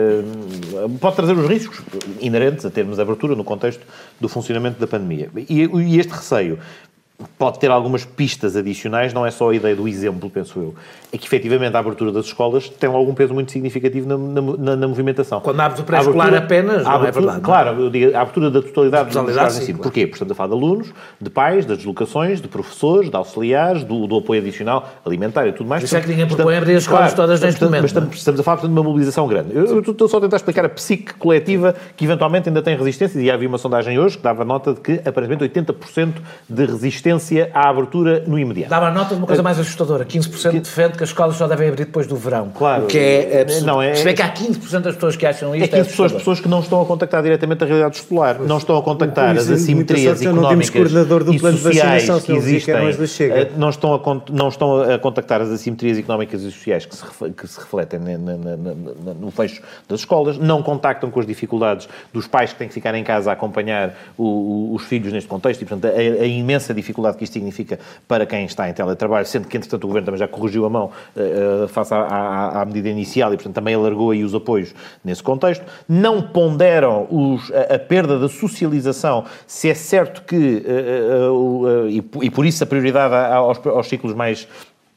Speaker 2: uh, pode trazer os riscos inerentes a termos abertura no contexto do funcionamento da pandemia. E, e este receio pode ter algumas pistas adicionais, não é só a ideia do exemplo, penso eu. É que, efetivamente, a abertura das escolas tem algum peso muito significativo na, na, na movimentação.
Speaker 1: Quando abre o pré-escolar apenas, não
Speaker 2: abertura,
Speaker 1: é verdade.
Speaker 2: Claro, eu digo, a abertura da totalidade dos escolas em si.
Speaker 1: Claro.
Speaker 2: Porquê? Portanto, a falar de alunos, de pais, das deslocações, de professores, de auxiliares, do, do apoio adicional alimentar e tudo mais.
Speaker 1: Isso é que ninguém propõe abrir as escolas claro, todas neste
Speaker 2: portanto,
Speaker 1: momento.
Speaker 2: Mas estamos, estamos a falar, portanto, de uma mobilização grande. Eu, eu estou só a tentar explicar a psique coletiva que, eventualmente, ainda tem resistência, e havia uma sondagem hoje que dava nota de que, aparentemente, oitenta por cento de resistência à abertura no imediato.
Speaker 1: Dava nota de uma coisa mais assustadora. quinze por cento defende que as escolas só devem abrir depois do verão.
Speaker 2: Claro.
Speaker 1: O que é absurdo.
Speaker 2: Não, é,
Speaker 1: Se vê que há quinze por cento das pessoas que acham isto.
Speaker 2: É quinze por cento das pessoas que não estão a contactar diretamente a realidade escolar. Pois, não estão a contactar as assimetrias económicas e sociais que existem. Não estão, a, não estão a contactar as assimetrias económicas e sociais que se, que se refletem na, na, na, no fecho das escolas. Não contactam com as dificuldades dos pais que têm que ficar em casa a acompanhar o, os filhos neste contexto e, portanto, a, a imensa dificuldade que isto significa para quem está em teletrabalho, sendo que, entretanto, o Governo também já corrigiu a mão uh, face à, à, à medida inicial e, portanto, também alargou aí os apoios nesse contexto. Não ponderam os, a, a perda da socialização, se é certo que, uh, uh, uh, e, e por isso a prioridade aos, aos ciclos mais...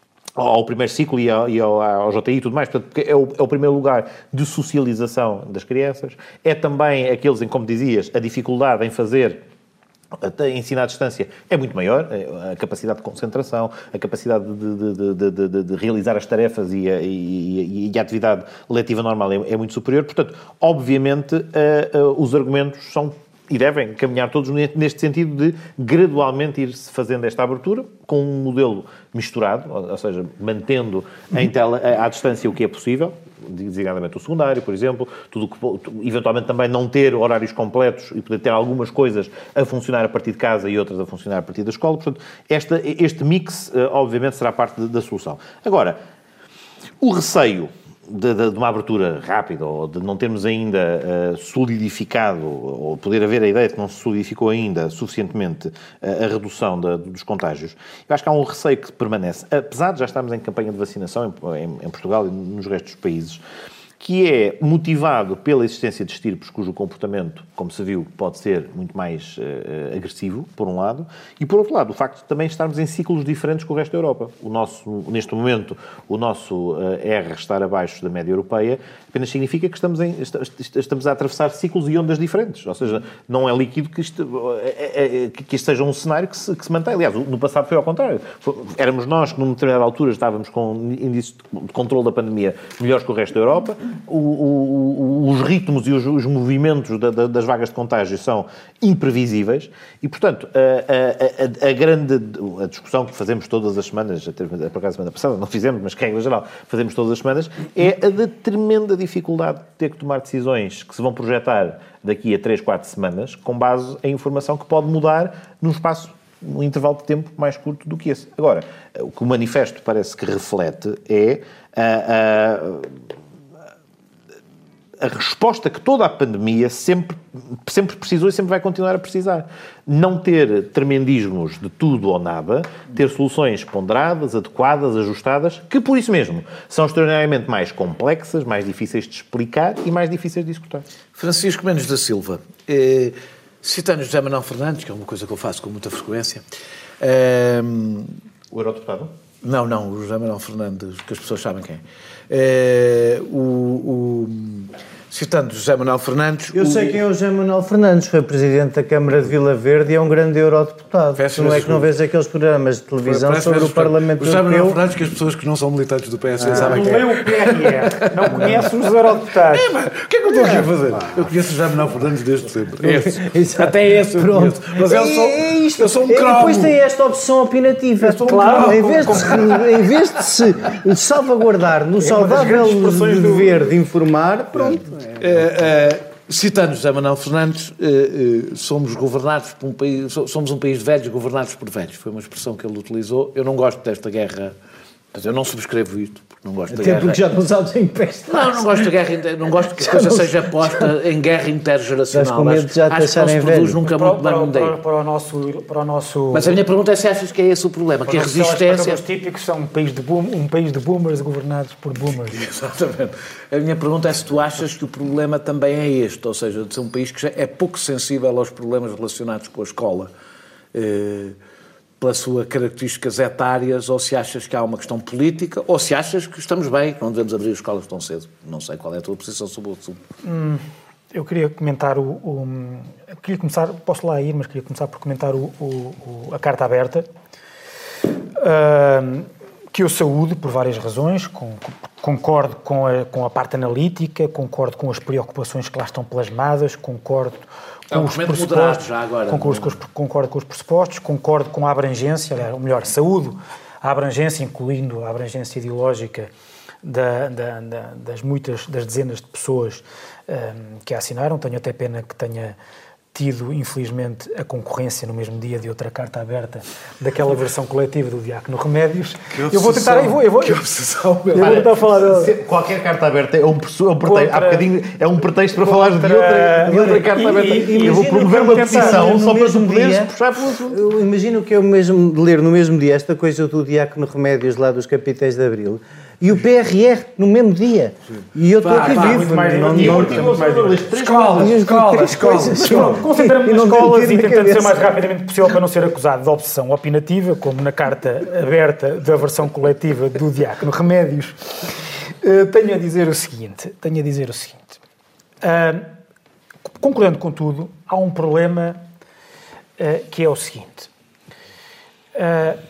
Speaker 2: ao primeiro ciclo e ao, e ao, ao J T I e tudo mais, portanto, porque é o, é o primeiro lugar de socialização das crianças. É também aqueles em, como dizias, a dificuldade em fazer... Até ensinar à distância é muito maior, a capacidade de concentração, a capacidade de, de, de, de, de realizar as tarefas e a, e, e a atividade letiva normal é, é muito superior. Portanto, obviamente, uh, uh, os argumentos são e devem caminhar todos neste sentido de gradualmente ir-se fazendo esta abertura com um modelo misturado, ou seja, mantendo em tela, à distância o que é possível, designadamente o secundário, por exemplo, tudo que, eventualmente também não ter horários completos e poder ter algumas coisas a funcionar a partir de casa e outras a funcionar a partir da escola. Portanto, esta, este mix, obviamente, será parte da solução. Agora, o receio de, de, de uma abertura rápida ou de não termos ainda uh, solidificado, ou poder haver a ideia de que não se solidificou ainda suficientemente uh, a redução da, dos contágios, eu acho que há um receio que permanece, apesar de já estarmos em campanha de vacinação em, em, em Portugal e nos restos dos países, que é motivado pela existência de estirpes cujo comportamento, como se viu, pode ser muito mais uh, agressivo, por um lado, e por outro lado, o facto de também estarmos em ciclos diferentes com o resto da Europa. O nosso, neste momento, o nosso uh, R estar abaixo da média europeia apenas significa que estamos, em, estamos a atravessar ciclos e ondas diferentes, ou seja, não é líquido que isto, é, é, que isto seja um cenário que se, que se mantém. Aliás, no passado foi ao contrário. Éramos nós que, numa determinada altura, estávamos com índices de controle da pandemia melhores que o resto da Europa. O, o, os ritmos e os, os movimentos da, da, das vagas de contágio são imprevisíveis e, portanto, a, a, a, a grande a discussão que fazemos todas as semanas, até por acaso a semana passada não fizemos, mas que, regra geral, fazemos todas as semanas, é a da tremenda dificuldade de ter que tomar decisões que se vão projetar daqui a três, quatro semanas, com base em informação que pode mudar num espaço, num intervalo de tempo mais curto do que esse. Agora, o que o manifesto parece que reflete é a... a a resposta que toda a pandemia sempre, sempre precisou e sempre vai continuar a precisar. Não ter tremendismos de tudo ou nada, ter soluções ponderadas, adequadas, ajustadas, que por isso mesmo são extraordinariamente mais complexas, mais difíceis de explicar e mais difíceis de executar.
Speaker 1: Francisco Mendes da Silva, eh, citando José Manuel Fernandes, que é uma coisa que eu faço com muita frequência... Eh,
Speaker 2: o eurodeputado?
Speaker 1: Não, não, o José Manuel Fernandes, que as pessoas sabem quem é. é o, o, citando José Manuel Fernandes...
Speaker 3: Eu
Speaker 1: o,
Speaker 3: sei quem é o José Manuel Fernandes, foi presidente da Câmara de Vila Verde e é um grande eurodeputado.
Speaker 1: Peço
Speaker 3: não é que não vês aqueles programas de televisão
Speaker 1: Parece
Speaker 3: sobre o Parlamento
Speaker 6: Europeu. O José Manuel
Speaker 3: Europeu?
Speaker 6: Fernandes, que as pessoas que não são militantes do P S D ah, sabem
Speaker 4: não
Speaker 6: quem é.
Speaker 4: Não lê o P R R, não conhece os eurodeputados.
Speaker 6: É, mas o que é que eu estou aqui a fazer? Eu conheço o José Manuel Fernandes desde sempre.
Speaker 1: Esse. Até esse eu conheço. Mas eu sou,
Speaker 3: é isto.
Speaker 1: eu sou um
Speaker 3: E
Speaker 1: cromo.
Speaker 3: depois tem esta opção opinativa.
Speaker 1: sou um
Speaker 3: Claro,
Speaker 1: cromo.
Speaker 3: em vez, de se, em vez de se salvaguardar no saudável dever de informar, pronto.
Speaker 1: É, é, citando José Manuel Fernandes, eh, eh, somos governados por um país, somos um país de velhos governados por velhos. Foi uma expressão que ele utilizou. Eu não gosto desta guerra, mas eu não subscrevo isto, porque não gosto da
Speaker 3: Até
Speaker 1: guerra.
Speaker 3: porque já não sabes em pé.
Speaker 1: Não, não gosto da guerra, inter... não gosto que a coisa seja posta em guerra intergeracional.
Speaker 3: Com medo de já
Speaker 1: acho que não se
Speaker 3: velho.
Speaker 1: produz nunca
Speaker 4: Para,
Speaker 1: muito bem
Speaker 4: para,
Speaker 1: no
Speaker 4: para,
Speaker 1: meio.
Speaker 4: para, o nosso, para o nosso...
Speaker 1: Mas a minha pergunta é se achas que é esse o problema, que a resistência...
Speaker 4: Os típicos são um país, de boom, um país de boomers governados por boomers.
Speaker 1: Exatamente. A minha pergunta é se tu achas que o problema também é este, ou seja, de ser um país que já é pouco sensível aos problemas relacionados com a escola, eh, pelas suas características etárias, ou se achas que há uma questão política, ou se achas que estamos bem, que não devemos abrir as escolas tão cedo. Não sei qual é a tua posição sobre o assunto.
Speaker 4: Hum, eu queria comentar o... o eu queria começar, posso lá ir, mas queria começar por comentar o, o, o, a carta aberta, uh, que eu saúdo por várias razões, com, concordo com a, com a parte analítica, concordo com as preocupações que lá estão plasmadas, concordo com
Speaker 1: é um
Speaker 4: os pressupostos, já agora, concordo, com os, concordo com os pressupostos, concordo com a abrangência, ou melhor, saúdo a abrangência, incluindo a abrangência ideológica da, da, da, das muitas, das dezenas de pessoas um, que a assinaram. Tenho até pena que tenha tido, infelizmente, a concorrência no mesmo dia de outra carta aberta daquela versão coletiva do Diácono Remédios. Eu vou tentar... Eu vou, eu vou,
Speaker 6: que obsessão,
Speaker 4: eu vou tentar falar...
Speaker 2: Qualquer carta aberta é um, é um pretexto,
Speaker 4: contra,
Speaker 2: há bocadinho, é um pretexto para falar de outra, de outra carta
Speaker 4: e,
Speaker 2: aberta.
Speaker 4: E, e,
Speaker 2: eu vou promover uma petição só para tu poderes
Speaker 3: dia,
Speaker 2: puxar pelo assunto.
Speaker 3: Eu imagino que eu mesmo de ler no mesmo dia esta coisa do Diácono Remédios lá dos capítuis de Abril e o P R R no mesmo dia. Sim. E eu estou aqui
Speaker 4: pá,
Speaker 3: vivo.
Speaker 4: Mais
Speaker 3: não,
Speaker 4: não,
Speaker 3: não,
Speaker 4: escolas, escolas, escolas. Concentramos nas escolas e tentando ser o mais rapidamente possível para não ser acusado de obsessão opinativa, como na carta aberta da versão coletiva do Diácono Remédios. Uh, tenho a dizer o seguinte, tenho a dizer o seguinte. Uh, concluindo com tudo, há um problema uh, que é o seguinte. Uh,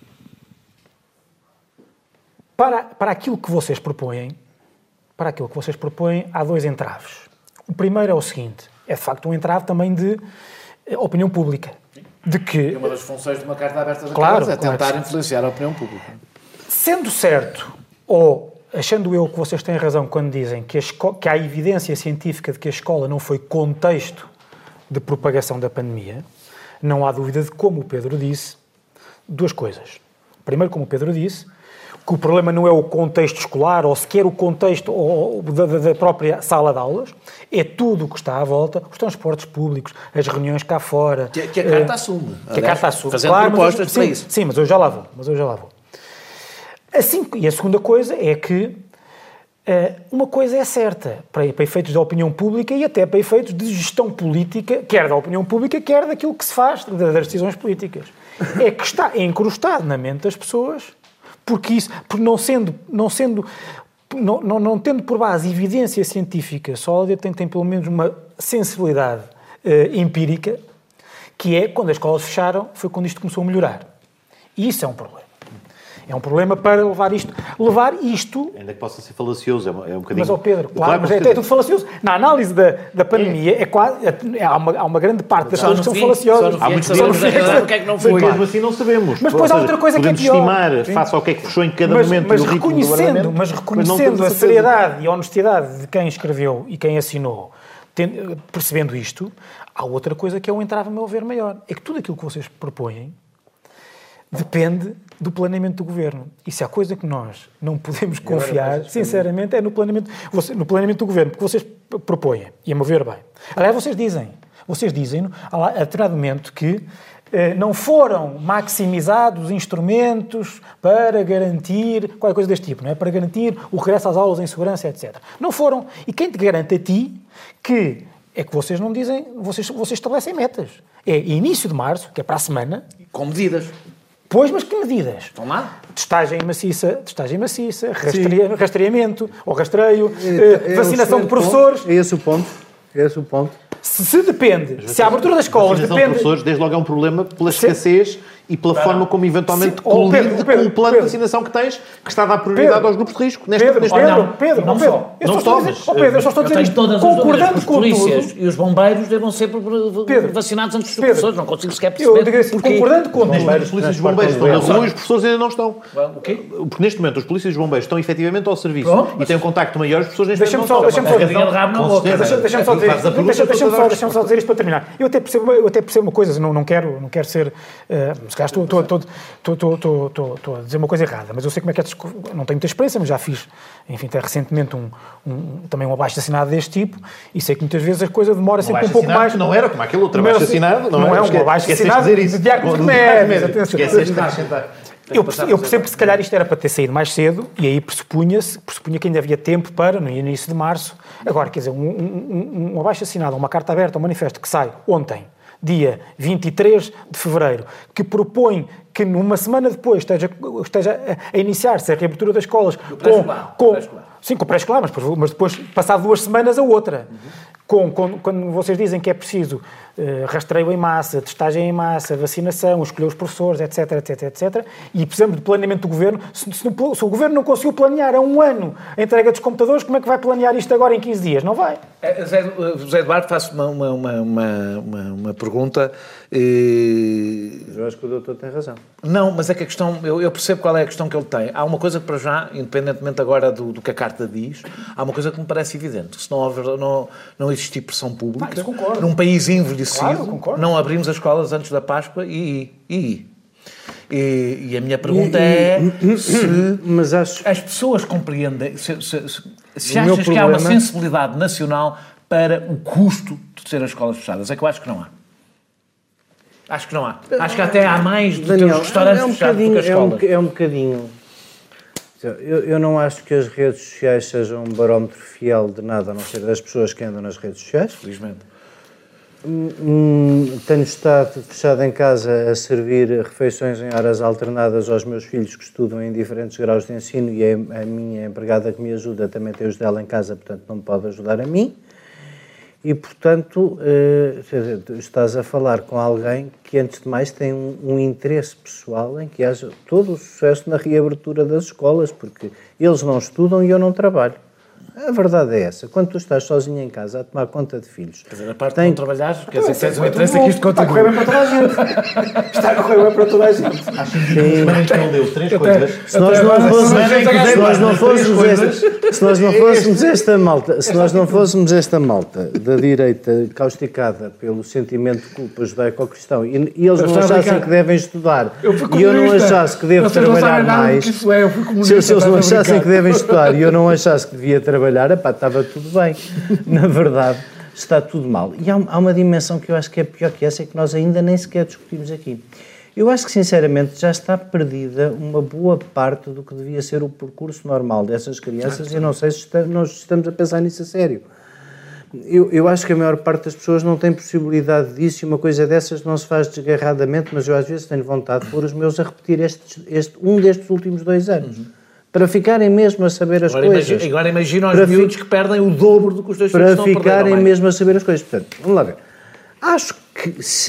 Speaker 4: Para, para aquilo que vocês propõem, para aquilo que vocês propõem, há dois entraves. O primeiro é o seguinte, é de facto um entrave também de eh, opinião pública. De que...
Speaker 1: É uma das funções de uma carta aberta da
Speaker 4: claro,
Speaker 1: casa, é tentar
Speaker 4: claro.
Speaker 1: influenciar a opinião pública.
Speaker 4: Sendo certo, ou achando eu que vocês têm razão quando dizem que, a esco- que há evidência científica de que a escola não foi contexto de propagação da pandemia, não há dúvida de, como o Pedro disse, duas coisas. Primeiro, como o Pedro disse, que o problema não é o contexto escolar ou sequer o contexto ou, da, da própria sala de aulas, é tudo o que está à volta, os transportes públicos, as reuniões cá fora.
Speaker 1: Que, que a carta uh, assume.
Speaker 4: Que
Speaker 1: aliás,
Speaker 4: a carta assume.
Speaker 1: Fazendo
Speaker 4: claro,
Speaker 1: propostas
Speaker 4: mas,
Speaker 1: para
Speaker 4: sim,
Speaker 1: isso.
Speaker 4: Sim, mas eu já lá vou. Mas eu já lá vou. Assim, e a segunda coisa é que uh, uma coisa é certa, para, para efeitos da opinião pública e até para efeitos de gestão política, quer da opinião pública, quer daquilo que se faz, das decisões políticas. É que está encrustado na mente das pessoas. Porque isso, porque não sendo, não sendo, não, não, não tendo por base evidência científica sólida, tem, tem pelo menos uma sensibilidade uh, empírica, que é, quando as escolas fecharam, foi quando isto começou a melhorar. E isso é um problema. É um problema para levar isto... Levar isto...
Speaker 2: Ainda que possa ser falacioso, é um, é um bocadinho...
Speaker 4: Mas, ó Pedro, claro,
Speaker 2: claro
Speaker 4: mas é, é tudo falacioso. Na análise da, da pandemia, é. É quase, é, há, uma, há uma grande parte das coisas que são
Speaker 1: fim,
Speaker 4: falaciosas.
Speaker 1: Há muitos sabemos o que é que não foi.
Speaker 2: Mesmo assim não sabemos.
Speaker 4: Mas depois há outra coisa que é pior.
Speaker 2: Podemos estimar, face ao que é que fechou em cada
Speaker 4: mas,
Speaker 2: momento
Speaker 4: mas
Speaker 2: e o ritmo do
Speaker 4: reconhecendo, mas reconhecendo a seriedade e a honestidade de quem escreveu e quem assinou, tendo, percebendo isto, há outra coisa que é um entrave, a meu ver, maior. É que tudo aquilo que vocês propõem depende do planeamento do governo. E se há coisa que nós não podemos confiar, sinceramente, é no planeamento, no planeamento do governo, porque vocês propõem, e a meu ver bem. Aliás, vocês dizem, vocês dizem a determinado momento que eh, não foram maximizados os instrumentos para garantir qualquer coisa deste tipo, não é? Para garantir o regresso às aulas em segurança, etcétera. Não foram. E quem te garante a ti que é que vocês não dizem, vocês, vocês estabelecem metas. É início de março, que é para a semana.
Speaker 1: Com medidas.
Speaker 4: Pois, mas que medidas?
Speaker 1: Estão lá?
Speaker 4: Testagem maciça, testagem maciça, rastreia, rastreamento ou rastreio, é, é vacinação de professores.
Speaker 3: Ponto. É esse o ponto. É esse o ponto.
Speaker 4: Se, se depende, se a abertura das escolas depende...
Speaker 2: de professores, desde logo é um problema pela escassez e pela forma como eventualmente
Speaker 4: colide
Speaker 2: com o plano Pedro, de vacinação que tens, que está a dar prioridade
Speaker 4: Pedro,
Speaker 2: aos grupos de risco. Neste,
Speaker 4: Pedro,
Speaker 2: neste
Speaker 4: Pedro,
Speaker 2: momento.
Speaker 4: Pedro,
Speaker 1: não
Speaker 4: Pedro,
Speaker 1: só.
Speaker 4: Eu
Speaker 2: não
Speaker 4: só
Speaker 2: tomes.
Speaker 4: Dizer, oh Pedro, eu só estou a dizer isto.
Speaker 1: Todas
Speaker 4: concordando
Speaker 1: os
Speaker 4: com
Speaker 1: polícias
Speaker 4: tudo...
Speaker 1: e os bombeiros devam ser
Speaker 4: Pedro,
Speaker 1: vacinados antes dos
Speaker 4: Pedro,
Speaker 1: professores. Não consigo sequer perceber.
Speaker 4: Eu digo assim, concordando com
Speaker 2: Neste momento, os polícias e os bombeiros estão na rua e os professores ainda não estão.
Speaker 1: O quê?
Speaker 2: Porque neste momento os polícias e os bombeiros estão efetivamente ao serviço
Speaker 1: Pronto,
Speaker 2: e têm um contacto maior, os professores neste
Speaker 4: Deixa-me
Speaker 2: momento
Speaker 4: só,
Speaker 2: não estão.
Speaker 4: deixa-me só, deixa-me só, deixa-me só dizer isto para terminar. Eu até percebo, eu até percebo uma coisa, não, não quero, não quero ser, uh, se calhar estou, estou, estou, estou, estou, estou, estou a dizer uma coisa errada, mas eu sei como é que é, não tenho muita experiência, mas já fiz, enfim, até recentemente um, um, também um abaixo-assinado deste tipo, e sei que muitas vezes a coisa demora sempre um pouco mais.
Speaker 2: Não era como aquele outro abaixo-assinado, não,
Speaker 4: não é um abaixo-assinado de diáconos de remédios, atenção. Eu percebo, eu percebo que se calhar isto era para ter saído mais cedo e aí pressupunha-se, pressupunha que ainda havia tempo para, no início de março. Agora, quer dizer, um, um, um abaixo-assinado, uma carta aberta, um manifesto que sai ontem, dia vinte e três de fevereiro, que propõe que numa semana depois esteja, esteja a iniciar-se a reabertura das escolas com, com, sim, com pré-escolar, mas, mas depois, passado duas semanas, a outra. Uhum. Com, com, quando vocês dizem que é preciso uh, rastreio em massa, testagem em massa, vacinação, escolher os professores, etc, etc, etcétera, e precisamos de planeamento do Governo, se, se, se o Governo não conseguiu planear há um ano a entrega dos computadores, como é que vai planear isto agora em quinze dias? Não vai.
Speaker 1: José Eduardo, faço uma, uma, uma, uma, uma pergunta. E...
Speaker 3: Eu acho que o doutor tem razão.
Speaker 1: Não, mas é que a questão, eu, eu percebo qual é a questão que ele tem. Há uma coisa que para já, independentemente agora do, do que a carta diz, há uma coisa que me parece evidente. Se não, houver, não, não existir pressão pública,
Speaker 4: ah,
Speaker 1: num país envelhecido,
Speaker 4: claro,
Speaker 1: não abrimos as escolas antes da Páscoa e... e, e, e a minha pergunta
Speaker 3: e,
Speaker 1: é
Speaker 3: e,
Speaker 1: se
Speaker 3: mas acho...
Speaker 1: as pessoas compreendem, se, se, se, se achas que há uma sensibilidade nacional para o custo de ter as escolas fechadas. É que eu acho que não há. Acho que não há. Acho que até há mais do que os restaurantes
Speaker 3: é um
Speaker 1: fechados do que as escolas.
Speaker 3: É um, é um bocadinho... Eu, eu não acho que as redes sociais sejam um barómetro fiel de nada, a não ser das pessoas que andam nas redes sociais.
Speaker 1: Felizmente.
Speaker 3: Hum, tenho estado fechado em casa a servir refeições em horas alternadas aos meus filhos que estudam em diferentes graus de ensino e a, a minha empregada que me ajuda também tem os dela em casa, portanto não me pode ajudar a mim. E, portanto, eh, estás a falar com alguém que, antes de mais, tem um, um interesse pessoal em que haja todo o sucesso na reabertura das escolas, porque eles não estudam e eu não trabalho. A verdade é essa. Quando tu estás sozinho em casa a tomar conta de filhos...
Speaker 1: Quer dizer, a parte
Speaker 3: tem...
Speaker 1: de não trabalhar, quer dizer, tens um interesse que isto
Speaker 4: continua. Está a correr bem para toda a gente. Está a correr bem para toda a gente.
Speaker 2: Acho que ele deu três coisas.
Speaker 3: Se nós não fôssemos, se nós não fôssemos, esta, se nós não fôssemos esta malta, se nós não fôssemos esta malta da direita causticada pelo sentimento de culpa judaico-cristão e, e eles não achassem que devem estudar e eu não achasse que devo trabalhar mais, se eles não achassem que devem estudar e eu não achasse que devia trabalhar, epá, estava tudo bem. Na verdade, está tudo mal. E há, há uma dimensão que eu acho que é pior que essa, é que nós ainda nem sequer discutimos aqui. Eu acho que, sinceramente, já está perdida uma boa parte do que devia ser o percurso normal dessas crianças e não sei se está, nós estamos a pensar nisso a sério. Eu, eu acho que a maior parte das pessoas não tem possibilidade disso e uma coisa dessas não se faz desgarradamente, mas eu às vezes tenho vontade de pôr os meus a repetir este, este, um destes últimos dois anos. Uhum. Para ficarem mesmo a saber as
Speaker 1: agora
Speaker 3: coisas.
Speaker 1: Imagina, agora imagina os miúdos que perdem o dobro do que os dois filhos estão a perder.
Speaker 3: Para ficarem mesmo a saber as coisas. Portanto, vamos lá ver. Acho que... Se...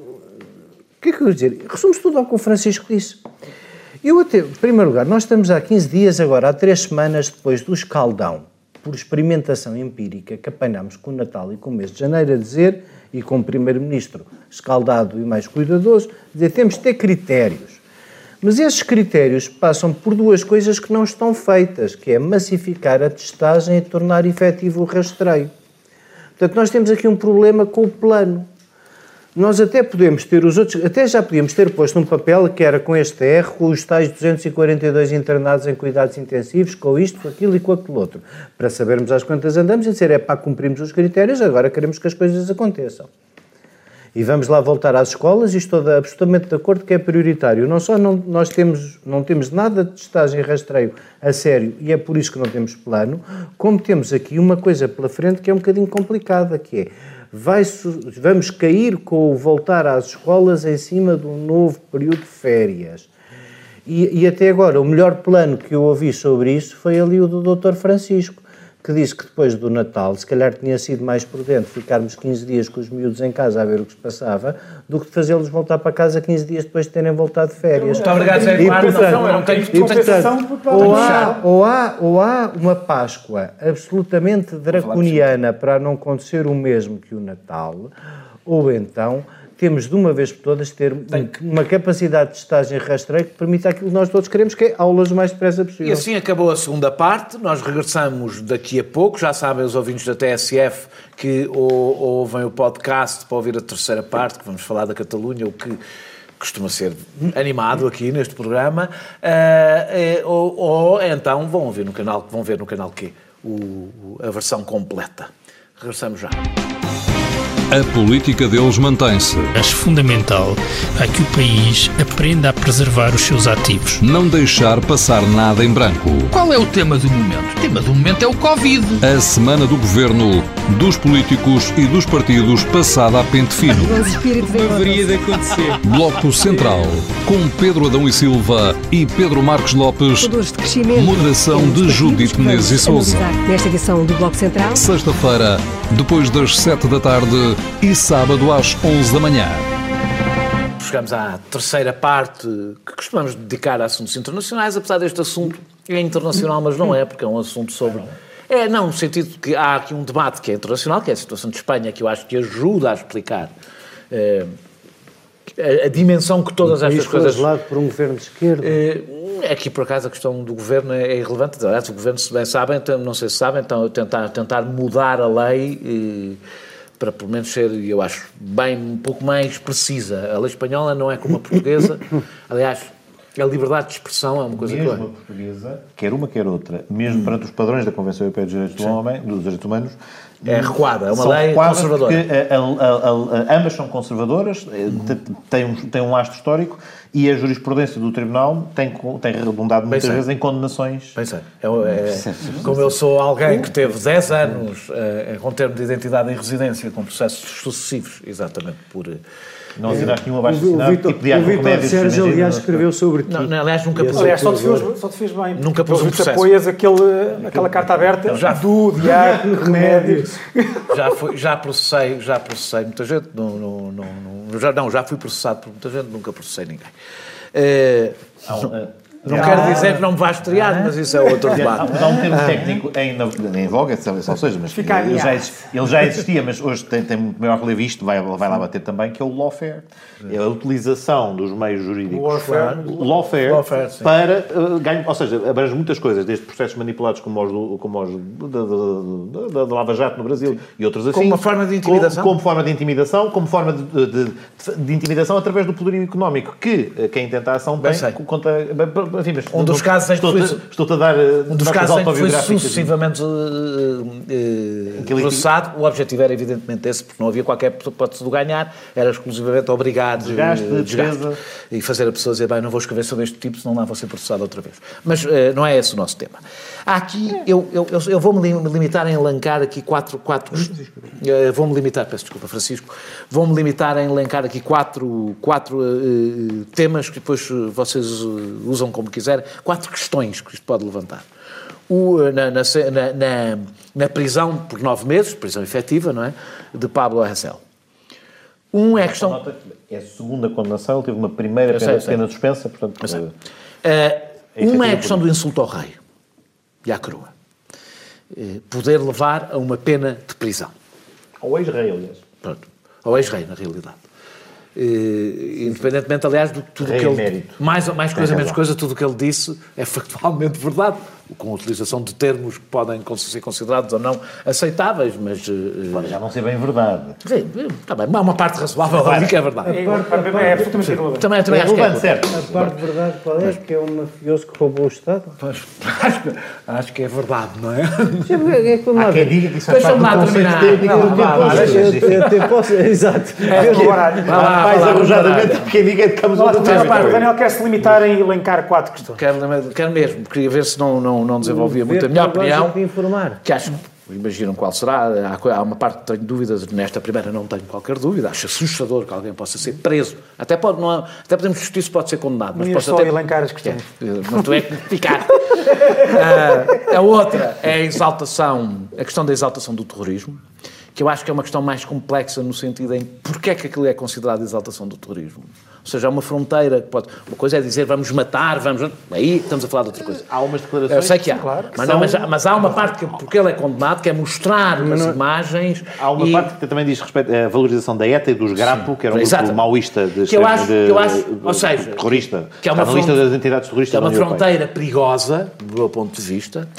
Speaker 3: O que é que eu vou dizer? Resumo-se tudo ao que o Francisco disse. Eu até, em primeiro lugar, nós estamos há quinze dias agora, há três semanas depois do escaldão, por experimentação empírica, que apanhámos com o Natal e com o mês de janeiro, a dizer, e com o Primeiro-Ministro escaldado e mais cuidadoso, dizer, temos de ter critérios. Mas esses critérios passam por duas coisas que não estão feitas, que é massificar a testagem e tornar efetivo o rastreio. Portanto, nós temos aqui um problema com o plano. Nós até podemos ter os outros, até já podíamos ter posto um papel que era com este R, com os tais duzentos e quarenta e dois internados em cuidados intensivos, com isto, com aquilo e com aquilo outro, para sabermos às quantas andamos e dizer, é pá, cumprimos os critérios, agora queremos que as coisas aconteçam. E vamos lá voltar às escolas e estou absolutamente de acordo que é prioritário. Não só não, nós temos, não temos nada de testagem e rastreio a sério e é por isso que não temos plano, como temos aqui uma coisa pela frente que é um bocadinho complicada, que é vai, vamos cair com o voltar às escolas em cima de um novo período de férias. E, e até agora, o melhor plano que eu ouvi sobre isso foi ali o do doutor Francisco, que disse que depois do Natal, se calhar tinha sido mais prudente ficarmos quinze dias com os miúdos em casa a ver o que se passava, do que fazê-los voltar para casa quinze dias depois de terem voltado de férias.
Speaker 1: Muito obrigado, Zé Eduardo. Eu não tenho compensação.
Speaker 3: Ou há, ou, há, ou há uma Páscoa absolutamente draconiana para não acontecer o mesmo que o Natal, ou então temos de uma vez por todas ter uma capacidade de testagem e rastreio que permita aquilo que nós todos queremos, que é aulas o mais depressa possível.
Speaker 1: E assim acabou a segunda parte, nós regressamos daqui a pouco, já sabem os ouvintes da T S F que ou, ou ouvem o podcast para ouvir a terceira parte, que vamos falar da Catalunha, o que costuma ser animado aqui neste programa, uh, uh, ou, ou então vão ouvir no canal, vão ver no canal Q o, a versão completa. Regressamos já.
Speaker 5: A política deles mantém-se.
Speaker 7: Acho fundamental é que o país aprenda a preservar os seus ativos.
Speaker 5: Não deixar passar nada em branco.
Speaker 8: Qual é o tema do momento? O tema do momento é o Covid.
Speaker 5: A semana do governo, dos políticos e dos partidos passada a pente fino.
Speaker 8: Não haveria de acontecer.
Speaker 5: Bloco Central, com Pedro Adão e Silva e Pedro Marcos Lopes. Moderação de Judite Menezes e Sousa.
Speaker 9: Nesta edição do Bloco Central.
Speaker 5: Sexta-feira, depois das sete da tarde e sábado às onze da manhã.
Speaker 1: Chegamos à terceira parte que costumamos dedicar a assuntos internacionais, apesar deste assunto é internacional, mas não é, porque é um assunto sobre... É, não, no sentido que há aqui um debate que é internacional, que é a situação de Espanha, que eu acho que ajuda a explicar eh, a, a dimensão que todas estas coisas...
Speaker 3: Isto por um governo de esquerda.
Speaker 1: Eh, aqui, por acaso, a questão do governo é, é irrelevante. Aliás, o governo, se bem sabem, não sei se sabem, então tentar, tentar mudar a lei... Eh, para pelo menos ser, eu acho, bem um pouco mais precisa. A lei espanhola não é como a portuguesa. Aliás, a liberdade de expressão é uma coisa
Speaker 2: mesmo
Speaker 1: que...
Speaker 2: Mesmo a portuguesa, quer uma, quer outra, mesmo hum. perante os padrões da Convenção Europeia dos Direitos do Homem, dos Direitos Humanos,
Speaker 1: é recuada, é uma lei conservadora.
Speaker 2: Porque a, a, a, a, ambas são conservadoras, hum. têm um, têm um lastro histórico, e a jurisprudência do Tribunal tem, tem redundado muitas
Speaker 1: Bem
Speaker 2: vezes
Speaker 1: sei.
Speaker 2: em condenações.
Speaker 1: Bem sei. É, é, como eu sou alguém que teve dez anos é, com termo de identidade em residência, com processos sucessivos, exatamente por...
Speaker 2: Não assinaste nenhum abaixo-assinado, tipo de
Speaker 3: O Vítor Sérgio, aliás, escreveu sobre ti.
Speaker 1: Não, não, aliás, nunca pus...
Speaker 4: Aliás, só te fez, só te fez bem.
Speaker 1: Nunca pus um processo.
Speaker 4: apoias aquele, aquela carta aberta já do diácono Remédios.
Speaker 1: Já, fui, já processei, já processei muita gente, não, não, não, não, já, não, já fui processado por muita gente, nunca processei ninguém. É, não, não quero dizer que não me vais estrear, mas isso é outro debate.
Speaker 2: Há um termo técnico em, em voga, ou seja, mas ele já, ele já existia, mas hoje tem, tem muito maior relevo, isto vai, vai lá bater também, que é o lawfare. É a utilização dos meios jurídicos.
Speaker 1: Lawfare.
Speaker 2: Lawfare, lawfare para uh, ganho, ou seja, abrange muitas coisas, desde processos manipulados como os, do, como os da, da, da, da Lava Jato no Brasil sim. e outros assim.
Speaker 1: Como uma forma de intimidação?
Speaker 2: Como, como forma de intimidação, como forma de, de, de, de intimidação através do poderio económico que quem tenta a ação tem contra... Enfim, mas
Speaker 1: um dos casos em que
Speaker 2: estou-te,
Speaker 1: foi,
Speaker 2: estou-te a dar
Speaker 1: um dos casos em que foi sucessivamente uh, uh, processado, o objetivo era evidentemente esse, porque não havia qualquer hipótese de ganhar, era exclusivamente obrigado
Speaker 2: desgaste,
Speaker 1: uh, desgaste e fazer a pessoa dizer, bem, não vou escrever sobre este tipo, senão lá vou ser processado outra vez. Mas uh, não é esse o nosso tema. Há aqui, eu, eu, eu, eu vou-me limitar a elencar aqui quatro, quatro uh, vou-me limitar, peço desculpa, Francisco, vou-me limitar a elencar aqui quatro, quatro uh, temas que depois vocês uh, usam como quiserem, quatro questões que isto pode levantar. O, na, na, na, na prisão por nove meses, prisão efetiva, não é? De Pablo Hasél. Um é a questão...
Speaker 2: É a segunda condenação, ele teve uma primeira pena, pena suspensa, portanto...
Speaker 1: Uh, uma é a questão do insulto ao rei e à coroa. Uh, poder levar a uma pena de prisão.
Speaker 2: Ao ex-rei, aliás.
Speaker 1: Pronto. Ao ex-rei, na realidade. Uh, independentemente, aliás, de tudo o que ele...
Speaker 2: Mérito.
Speaker 1: Mais, mais coisa, menos coisa, tudo o que ele disse é factualmente verdade, com a utilização de termos que podem ser considerados ou não aceitáveis, mas... Uh,
Speaker 2: Pode já não ser bem verdade.
Speaker 1: Sim, está bem, há uma parte razoável ali que é verdade.
Speaker 4: É, é, é absolutamente relevante.
Speaker 1: Também, também
Speaker 2: é
Speaker 1: acho
Speaker 2: relevante,
Speaker 1: que é
Speaker 2: certo.
Speaker 3: A parte de verdade qual é? Que é um mafioso que roubou o Estado?
Speaker 1: Pois, acho, que, acho que é verdade, não é?
Speaker 2: Há quem diga que isso faz
Speaker 1: parte do conceito
Speaker 2: técnico.
Speaker 3: Eu até posso... Exato.
Speaker 2: Mais arrojadamente, quem diga que estamos a
Speaker 4: falar. O Daniel quer se limitar em elencar quatro questões.
Speaker 1: Quero, quero mesmo, queria ver se não, não, não desenvolvia muito a minha opinião.
Speaker 3: De informar.
Speaker 1: Que acho, imaginam qual será. Há, há uma parte que tenho dúvidas, nesta primeira não tenho qualquer dúvida. Acho assustador que alguém possa ser preso. Até, pode, não há, até podemos discutir se pode ser condenado. Mas pode
Speaker 4: só
Speaker 1: até
Speaker 4: elencar as questões.
Speaker 1: É, mas tu é que ficar. uh, a outra é a exaltação, a questão da exaltação do terrorismo, que eu acho que é uma questão mais complexa no sentido em porque é que aquilo é considerado exaltação do terrorismo. Ou seja, há uma fronteira que pode... Uma coisa é dizer vamos matar, vamos... Aí estamos a falar de outra coisa.
Speaker 2: Há umas declarações...
Speaker 1: Eu sei que há.
Speaker 2: Sim, claro,
Speaker 1: mas, não, mas, mas há uma parte que, porque ele é condenado, que é mostrar as
Speaker 2: não...
Speaker 1: imagens...
Speaker 2: Há uma
Speaker 1: e...
Speaker 2: parte que também diz respeito à valorização da ETA e dos Grapo, que era um grupo maoísta de,
Speaker 1: que eu acho,
Speaker 2: de,
Speaker 1: que eu acho,
Speaker 2: de,
Speaker 1: ou seja,
Speaker 2: terrorista.
Speaker 1: Que é uma
Speaker 2: Está na lista das entidades terroristas.
Speaker 1: Que é uma
Speaker 2: da União
Speaker 1: fronteira
Speaker 2: Europeia.
Speaker 1: perigosa, do meu ponto de vista.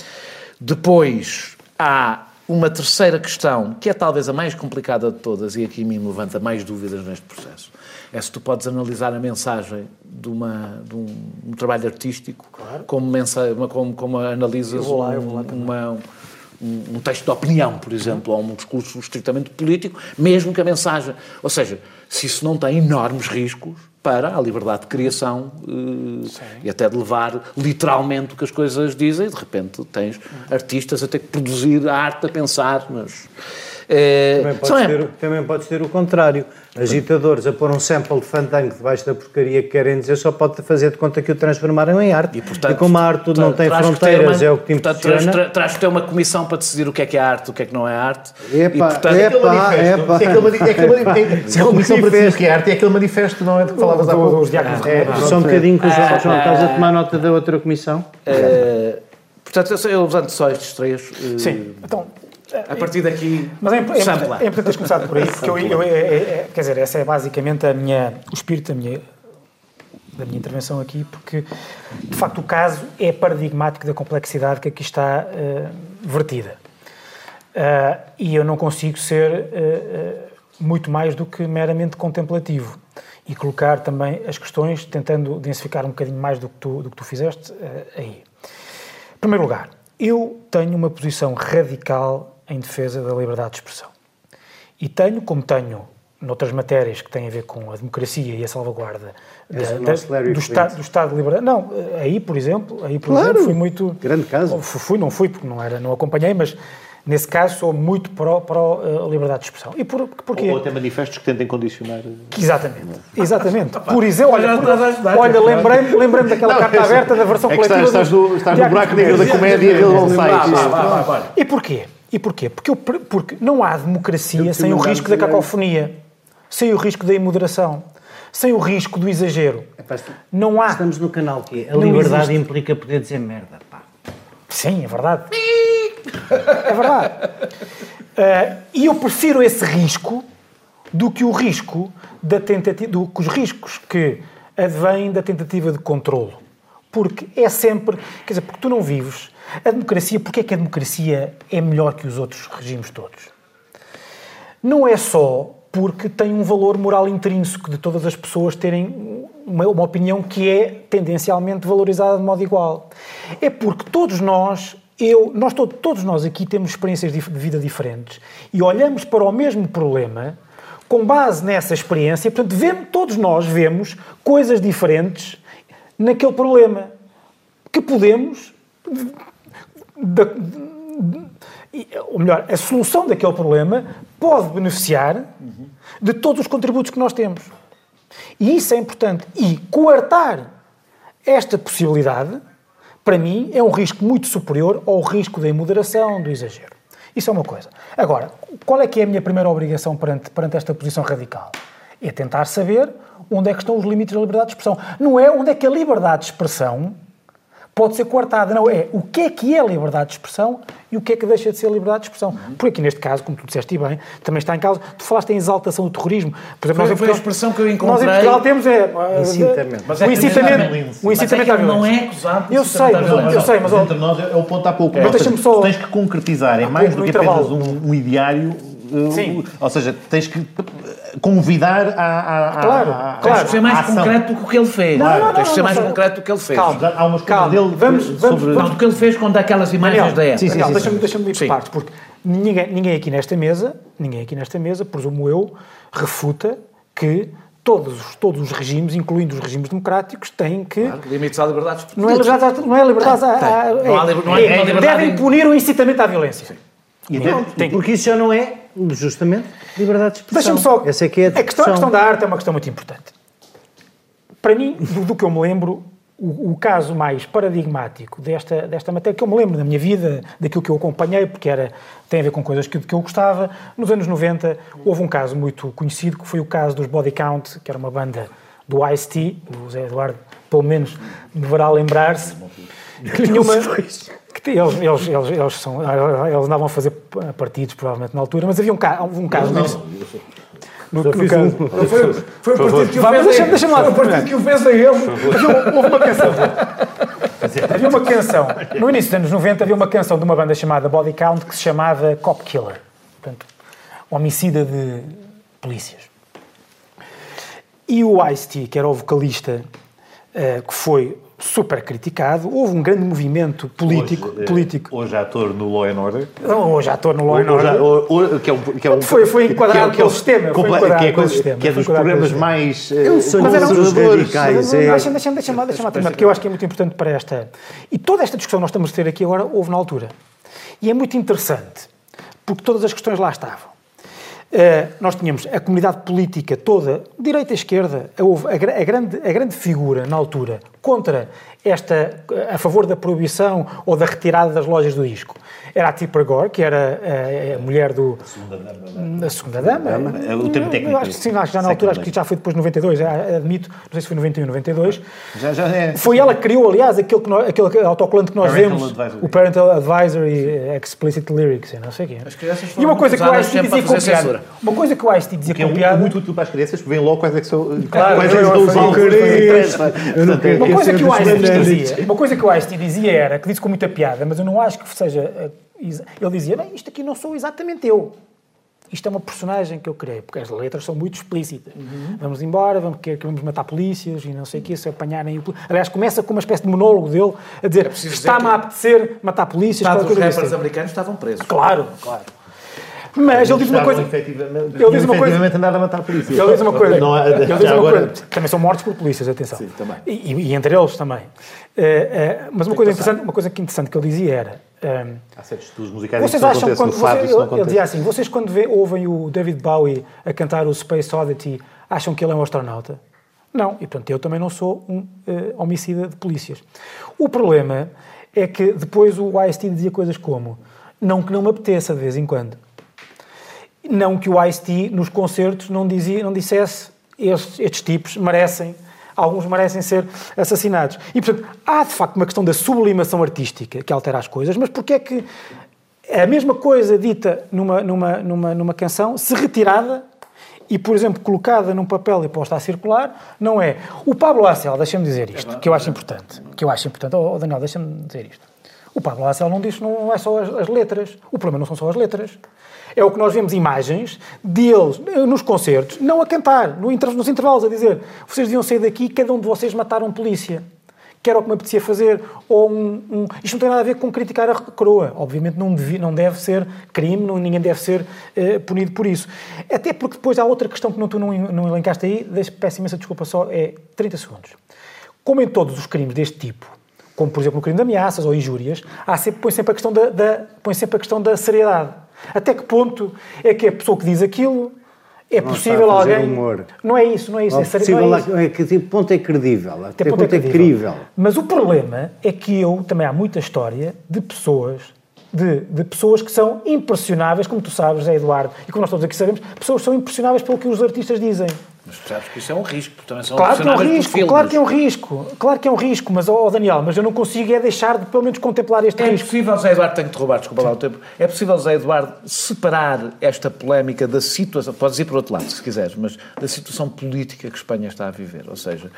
Speaker 1: Depois há uma terceira questão, que é talvez a mais complicada de todas, e aqui me levanta mais dúvidas neste processo. É se tu podes analisar a mensagem de, uma, de um, um trabalho artístico, claro, como, mensa, como, como analisas
Speaker 4: eu vou lá, eu
Speaker 1: um,
Speaker 4: vou lá
Speaker 1: uma, um, um texto de opinião, por exemplo, ou um discurso estritamente político, mesmo que a mensagem... Ou seja, se isso não tem enormes riscos para a liberdade de criação uh, e até de levar literalmente o que as coisas dizem, de repente tens artistas a ter que produzir a arte a pensar, mas...
Speaker 3: É, também, podes ter, também podes ter o contrário. Agitadores a pôr um sample de fandango debaixo da porcaria que querem dizer, só pode fazer de conta que o transformaram em arte. E, portanto, e como a arte não tem fronteiras, uma, é o que te impressiona.
Speaker 1: Traz, traz que ter uma comissão para decidir o que é que é arte, o que é que não é arte.
Speaker 3: Epa,
Speaker 1: e, portanto,
Speaker 3: epa,
Speaker 2: é
Speaker 3: epa.
Speaker 2: Se é a comissão para decidir o que é arte, é aquele manifesto, não é de que falavas há pouco.
Speaker 3: Só um bocadinho que o João, João estás a tomar nota da outra comissão.
Speaker 1: Uh, portanto, eu levanto só estes três. Uh,
Speaker 4: Sim, então...
Speaker 1: A partir daqui,
Speaker 4: mas é, é, é importante teres começado por aí, porque eu, eu, é, é, quer dizer, essa é basicamente a minha, o espírito da minha, da minha intervenção aqui, porque, de facto, o caso é paradigmático da complexidade que aqui está uh, vertida. Uh, e eu não consigo ser uh, uh, muito mais do que meramente contemplativo e colocar também as questões, tentando densificar um bocadinho mais do que tu, do que tu fizeste uh, aí. Em primeiro lugar, eu tenho uma posição radical em defesa da liberdade de expressão. E tenho, como tenho noutras matérias que têm a ver com a democracia e a salvaguarda da, da, do, estado, do Estado de liberdade. Não, aí, por exemplo, aí, por
Speaker 3: claro,
Speaker 4: exemplo, fui muito...
Speaker 3: grande caso.
Speaker 4: Fui, não fui, porque não, era, não acompanhei, mas nesse caso sou muito pró, pró uh, liberdade de expressão. E por, porquê?
Speaker 2: Ou até manifestos que tentem condicionar...
Speaker 4: Exatamente, exatamente. Por exemplo, olha, por, olha lembrei-me lembrei daquela não, carta aberta da versão
Speaker 2: é
Speaker 4: coletiva...
Speaker 2: Estás no, estás no buraco negro da comédia e ele não sai.
Speaker 4: E porquê? E porquê? Porque, eu, porque não há democracia sem o risco da cacofonia, sem o risco da imoderação, sem o risco do exagero.
Speaker 3: Epá,
Speaker 4: não há...
Speaker 3: Estamos no canal que a liberdade existe. Implica poder dizer merda, pá.
Speaker 4: Sim, é verdade. É verdade. Uh, e eu prefiro esse risco do que o risco da tentativa, do que os riscos que advêm da tentativa de controlo. Porque é sempre... Quer dizer, porque tu não vives... A democracia, porque é que a democracia é melhor que os outros regimes todos? Não é só porque tem um valor moral intrínseco de todas as pessoas terem uma, uma opinião que é tendencialmente valorizada de modo igual. É porque todos nós, eu, nós todos, todos nós aqui temos experiências de vida diferentes e olhamos para o mesmo problema com base nessa experiência, portanto, vemos, todos nós vemos coisas diferentes naquele problema que podemos... Da, ou melhor, a solução daquele problema pode beneficiar de todos os contributos que nós temos. E isso é importante. E coartar esta possibilidade, para mim, é um risco muito superior ao risco da imoderação, do exagero. Isso é uma coisa. Agora, qual é que é a minha primeira obrigação perante, perante esta posição radical? É tentar saber onde é que estão os limites da liberdade de expressão. Não é onde é que a liberdade de expressão pode ser coartada, não é o que é que é a liberdade de expressão e o que é que deixa de ser a liberdade de expressão. Uhum. Porque aqui neste caso, como tu disseste bem, também está em causa, tu falaste em exaltação do terrorismo. Por exemplo,
Speaker 1: foi,
Speaker 4: nós
Speaker 1: foi
Speaker 4: Portugal,
Speaker 1: a expressão que eu encontrei.
Speaker 4: Nós em Portugal temos é...
Speaker 3: Incitamento.
Speaker 1: Mas
Speaker 4: o
Speaker 1: é
Speaker 4: incitamento, o incitamento
Speaker 1: à violência. Não é acusado.
Speaker 4: Eu sei, mas, eu, eu sei, mas...
Speaker 2: Entre nós é o ponto há pouco.
Speaker 4: Mas deixa-me só...
Speaker 2: Tens que concretizar, é mais do que apenas um, um ideário. Sim. Ou seja, tens que convidar a... a
Speaker 4: claro,
Speaker 2: a, a,
Speaker 4: claro.
Speaker 1: Tens que ser mais concreto do que ele fez.
Speaker 4: Não, não, não,
Speaker 1: tens que ser
Speaker 4: não,
Speaker 1: mais
Speaker 4: não,
Speaker 1: concreto do que ele fez.
Speaker 4: Calma,
Speaker 2: há umas
Speaker 4: calma.
Speaker 2: dele
Speaker 4: Vamos,
Speaker 2: sobre...
Speaker 4: vamos, vamos.
Speaker 1: Não, do que ele fez com daquelas imagens da época.
Speaker 4: Sim, sim, sim, deixa-me, deixa-me ir por partes, porque ninguém, ninguém aqui nesta mesa, ninguém aqui nesta mesa, presumo eu, refuta que todos, todos os regimes, incluindo os regimes democráticos, têm que...
Speaker 1: Claro, limites à liberdade.
Speaker 4: Não é liberdade, não é liberdade...
Speaker 1: Não,
Speaker 4: a, a,
Speaker 1: não há, não há,
Speaker 4: é,
Speaker 1: não há liberdade
Speaker 4: devem
Speaker 1: em...
Speaker 4: punir o incitamento à violência. Sim.
Speaker 3: E pronto, tem... Porque isso já não é, justamente, liberdade de expressão.
Speaker 4: Deixa-me só...
Speaker 3: Essa é que é a,
Speaker 4: a, questão, a questão da arte é uma questão muito importante. Para mim, do, do que eu me lembro, o, o caso mais paradigmático desta, desta matéria, que eu me lembro da minha vida, daquilo que eu acompanhei, porque era, tem a ver com coisas que, que eu gostava, nos anos noventa houve um caso muito conhecido, que foi o caso dos Body Count, que era uma banda do Ice-T, o Zé Eduardo, pelo menos, deverá lembrar-se, que tinha uma... Que eles, eles, eles, eles, são, eles andavam a fazer partidos, provavelmente, na altura, mas havia um, ca, um caso... Não, não, no, no caso. Um...
Speaker 6: Foi, foi o partido que o fez.
Speaker 4: Deixa-me deixa lá.
Speaker 6: Foi o partido que o fez a ele.
Speaker 4: Havia, houve uma canção. Havia uma canção. No início dos anos noventa havia uma canção de uma banda chamada Body Count que se chamava Cop Killer. Portanto, homicida de polícias. E o Ice-T, que era o vocalista, uh, que foi super criticado, houve um grande movimento político.
Speaker 2: Hoje,
Speaker 4: político.
Speaker 2: hoje ator no Law and Order.
Speaker 4: Hoje ator no Law and Order.
Speaker 2: Hoje, que é um, que é um,
Speaker 4: foi, foi enquadrado pelo sistema. Foi enquadrado
Speaker 2: que é,
Speaker 4: pelo sistema.
Speaker 2: Que é dos programas mais
Speaker 3: conservadores.
Speaker 4: Deixa-me deixa deixa deixa terminar, porque eu acho que é muito importante para esta... E toda esta discussão que nós estamos a ter aqui agora houve na altura. E é muito interessante, porque todas as questões lá estavam. Uh, nós tínhamos a comunidade política toda, direita e esquerda, houve a, a, grande, a grande figura na altura contra esta, a favor da proibição ou da retirada das lojas do disco. Era a Tipper Gore, que era a, a mulher do... A segunda dama. A segunda dama.
Speaker 2: É o termo técnico.
Speaker 4: Eu acho que sim, acho que já na altura, acho que já foi depois de noventa e dois, admito, não sei se foi noventa e um, noventa e dois.
Speaker 2: Já, já é.
Speaker 4: Foi ela que criou, aliás, aquele, que nós, aquele autocolante que nós Parental vemos, Advisory. O Parental Advisory Explicit Lyrics, não sei o quê. E uma coisa que o Ice-T dizia com piada. Uma coisa que o Ice-T dizia com piada...
Speaker 2: É muito útil para as crianças, porque vêm logo quais é que são...
Speaker 4: Claro,
Speaker 2: quais é que são os
Speaker 4: algoritmos. Uma coisa que o Ice-T dizia, uma coisa que o Ice-T dizia era, que disse com muita piada, mas eu não acho que seja... Ele dizia, bem, isto aqui não sou exatamente eu. Isto é uma personagem que eu criei, porque as letras são muito explícitas. Uhum. Vamos embora, vamos, que, que vamos matar polícias e não sei o quê, se apanharem... Aliás, começa com uma espécie de monólogo dele a dizer, é está-me a apetecer matar polícias...
Speaker 1: Os rappers americanos estavam presos.
Speaker 4: Claro, claro. Mas ele diz uma coisa...
Speaker 2: Efetivamente, ele diz uma coisa... andado a matar polícias.
Speaker 4: Ele diz uma coisa...
Speaker 2: Não,
Speaker 4: ele diz uma agora... coisa... Também são mortos por polícias, atenção.
Speaker 2: Sim, também.
Speaker 4: E, e entre eles também. Uh, uh, mas uma coisa, interessante, uma coisa que interessante que ele dizia era... Um,
Speaker 2: Há certos estudos musicais
Speaker 4: vocês
Speaker 2: que não
Speaker 4: acham quando
Speaker 2: no fado,
Speaker 4: você,
Speaker 2: isso não
Speaker 4: ele,
Speaker 2: acontece.
Speaker 4: ele dizia assim, vocês quando vê, ouvem o David Bowie a cantar o Space Oddity, acham que ele é um astronauta? Não. E, portanto, eu também não sou um uh, homicida de polícias. O problema é que depois o Ice-T dizia coisas como não que não me apeteça de vez em quando. Não que o Ice-T nos concertos não, dizia, não dissesse estes, estes tipos merecem, alguns merecem ser assassinados. E, portanto, há de facto uma questão da sublimação artística que altera as coisas, mas porque é que a mesma coisa dita numa, numa, numa, numa canção, se retirada e, por exemplo, colocada num papel e posta a circular, não é? O Pablo Hasél, deixa-me dizer isto, que eu acho importante. Que eu acho importante. Oh, oh Daniel, deixa-me dizer isto. O Pablo Hasél não diz que não é só as, as letras. O problema não são só as letras. É o que nós vemos imagens deles nos concertos, não a cantar, no inter, nos intervalos, a dizer vocês deviam sair daqui e cada um de vocês matar um polícia. Que era o que me apetecia fazer. Ou um, um, isto não tem nada a ver com criticar a coroa. Obviamente não deve, não deve ser crime, não, ninguém deve ser uh, punido por isso. Até porque depois há outra questão que não, tu não, não elencaste aí, peço imensa desculpa só, é trinta segundos. Como em todos os crimes deste tipo, como por exemplo no crime de ameaças ou injúrias, há sempre, põe, sempre a questão da, da, põe sempre a questão da seriedade. Até que ponto é que a pessoa que diz aquilo é não possível alguém...
Speaker 3: Humor.
Speaker 4: Não é isso, não é isso.
Speaker 3: Não
Speaker 4: é possível,
Speaker 3: não
Speaker 4: é isso.
Speaker 3: É que tipo, ponto é credível, até, até ponto, ponto é, é crível.
Speaker 4: Mas o problema é que eu, também há muita história de pessoas, de, de pessoas que são impressionáveis, como tu sabes, Zé Eduardo, e como nós todos aqui sabemos, pessoas que são impressionáveis pelo que os artistas dizem.
Speaker 1: Mas tu sabes que isso é um risco, também são
Speaker 4: claro que é um risco, claro que é um risco, claro que é um risco, mas, ó oh, Daniel, mas eu não consigo é deixar de, pelo menos, contemplar este
Speaker 1: é
Speaker 4: risco.
Speaker 1: É possível, Zé Eduardo, tenho que te roubar, desculpa lá o tempo, é possível, Zé Eduardo, separar esta polémica da situação, podes ir para o outro lado, se quiseres, mas da situação política que Espanha está a viver, ou seja,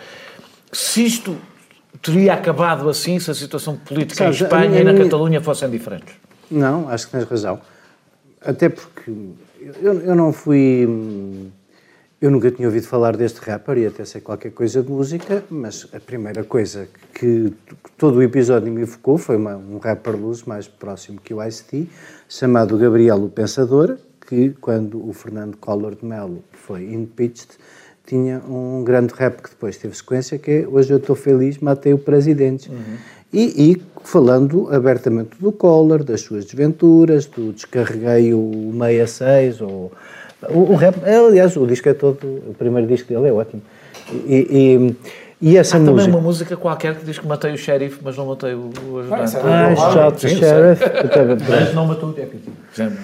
Speaker 1: se isto teria acabado assim, se a situação política Sabes, em Espanha minha, e na minha... Catalunha fossem diferentes?
Speaker 3: Não, acho que tens razão, até porque eu, eu não fui... Eu nunca tinha ouvido falar deste rapper e até sei qualquer coisa de música, mas a primeira coisa que, que todo o episódio me evocou foi uma, um rapper luz mais próximo que o Ice-T, chamado Gabriel o Pensador, que quando o Fernando Collor de Mello foi impeached, tinha um grande rap que depois teve sequência, que é Hoje Eu Estou Feliz, Matei o Presidente. Uhum. E, e falando abertamente do Collor, das suas desventuras, do descarreguei o meio a seis, ou, o, o rap, aliás, o disco é todo, o primeiro disco dele é ótimo. E, e, e essa
Speaker 1: Há
Speaker 3: música...
Speaker 1: também uma música qualquer que diz que matei o sheriff, mas não matei o, o ajudante.
Speaker 3: Ah, shot the sheriff.
Speaker 2: Mas não matou o deputy.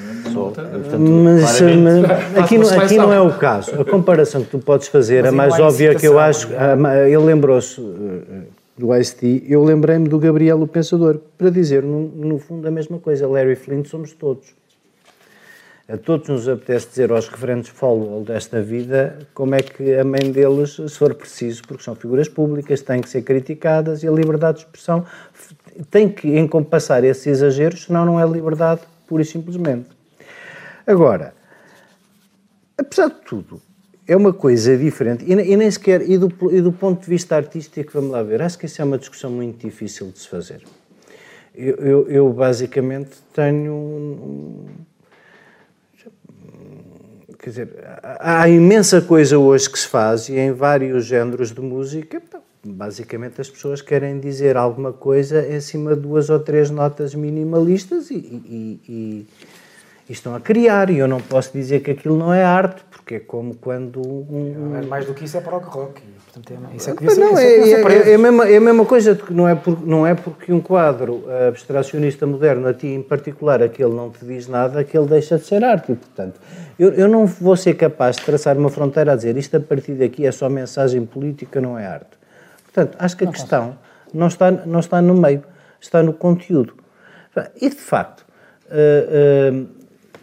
Speaker 3: Mas, mas aqui, não, aqui não é o caso. A comparação que tu podes fazer, a mais óbvia que eu acho, a, ele lembrou-se do Ice-T, eu lembrei-me do Gabriel o Pensador, para dizer, no, no fundo, a mesma coisa. Larry Flint somos todos. A todos nos apetece dizer aos referentes follow desta vida como é que a mãe deles, se for preciso, porque são figuras públicas, têm que ser criticadas e a liberdade de expressão tem que encompassar esses exageros, senão não é liberdade, pura e simplesmente. Agora, apesar de tudo, é uma coisa diferente e, e nem sequer, e do, e do ponto de vista artístico, vamos lá ver, acho que isso é uma discussão muito difícil de se fazer. Eu, eu, eu basicamente tenho... Um, quer dizer, há, há imensa coisa hoje que se faz e em vários géneros de música, basicamente as pessoas querem dizer alguma coisa em cima de duas ou três notas minimalistas e, e, e, e estão a criar, e eu não posso dizer que aquilo não é arte, porque é como quando... Um,
Speaker 4: um... Mais do que isso é prog rock, portanto, é, isso é que
Speaker 3: devia ser, não, é, é, é, é, a mesma, é a mesma coisa, que não é, por, não é porque um quadro abstracionista moderno, a ti em particular, aquele não te diz nada, que ele deixa de ser arte, e portanto, eu, eu não vou ser capaz de traçar uma fronteira a dizer isto a partir daqui é só mensagem política, não é arte. Portanto, acho que a questão não está, não está no meio, está no conteúdo. E, de facto, uh, uh,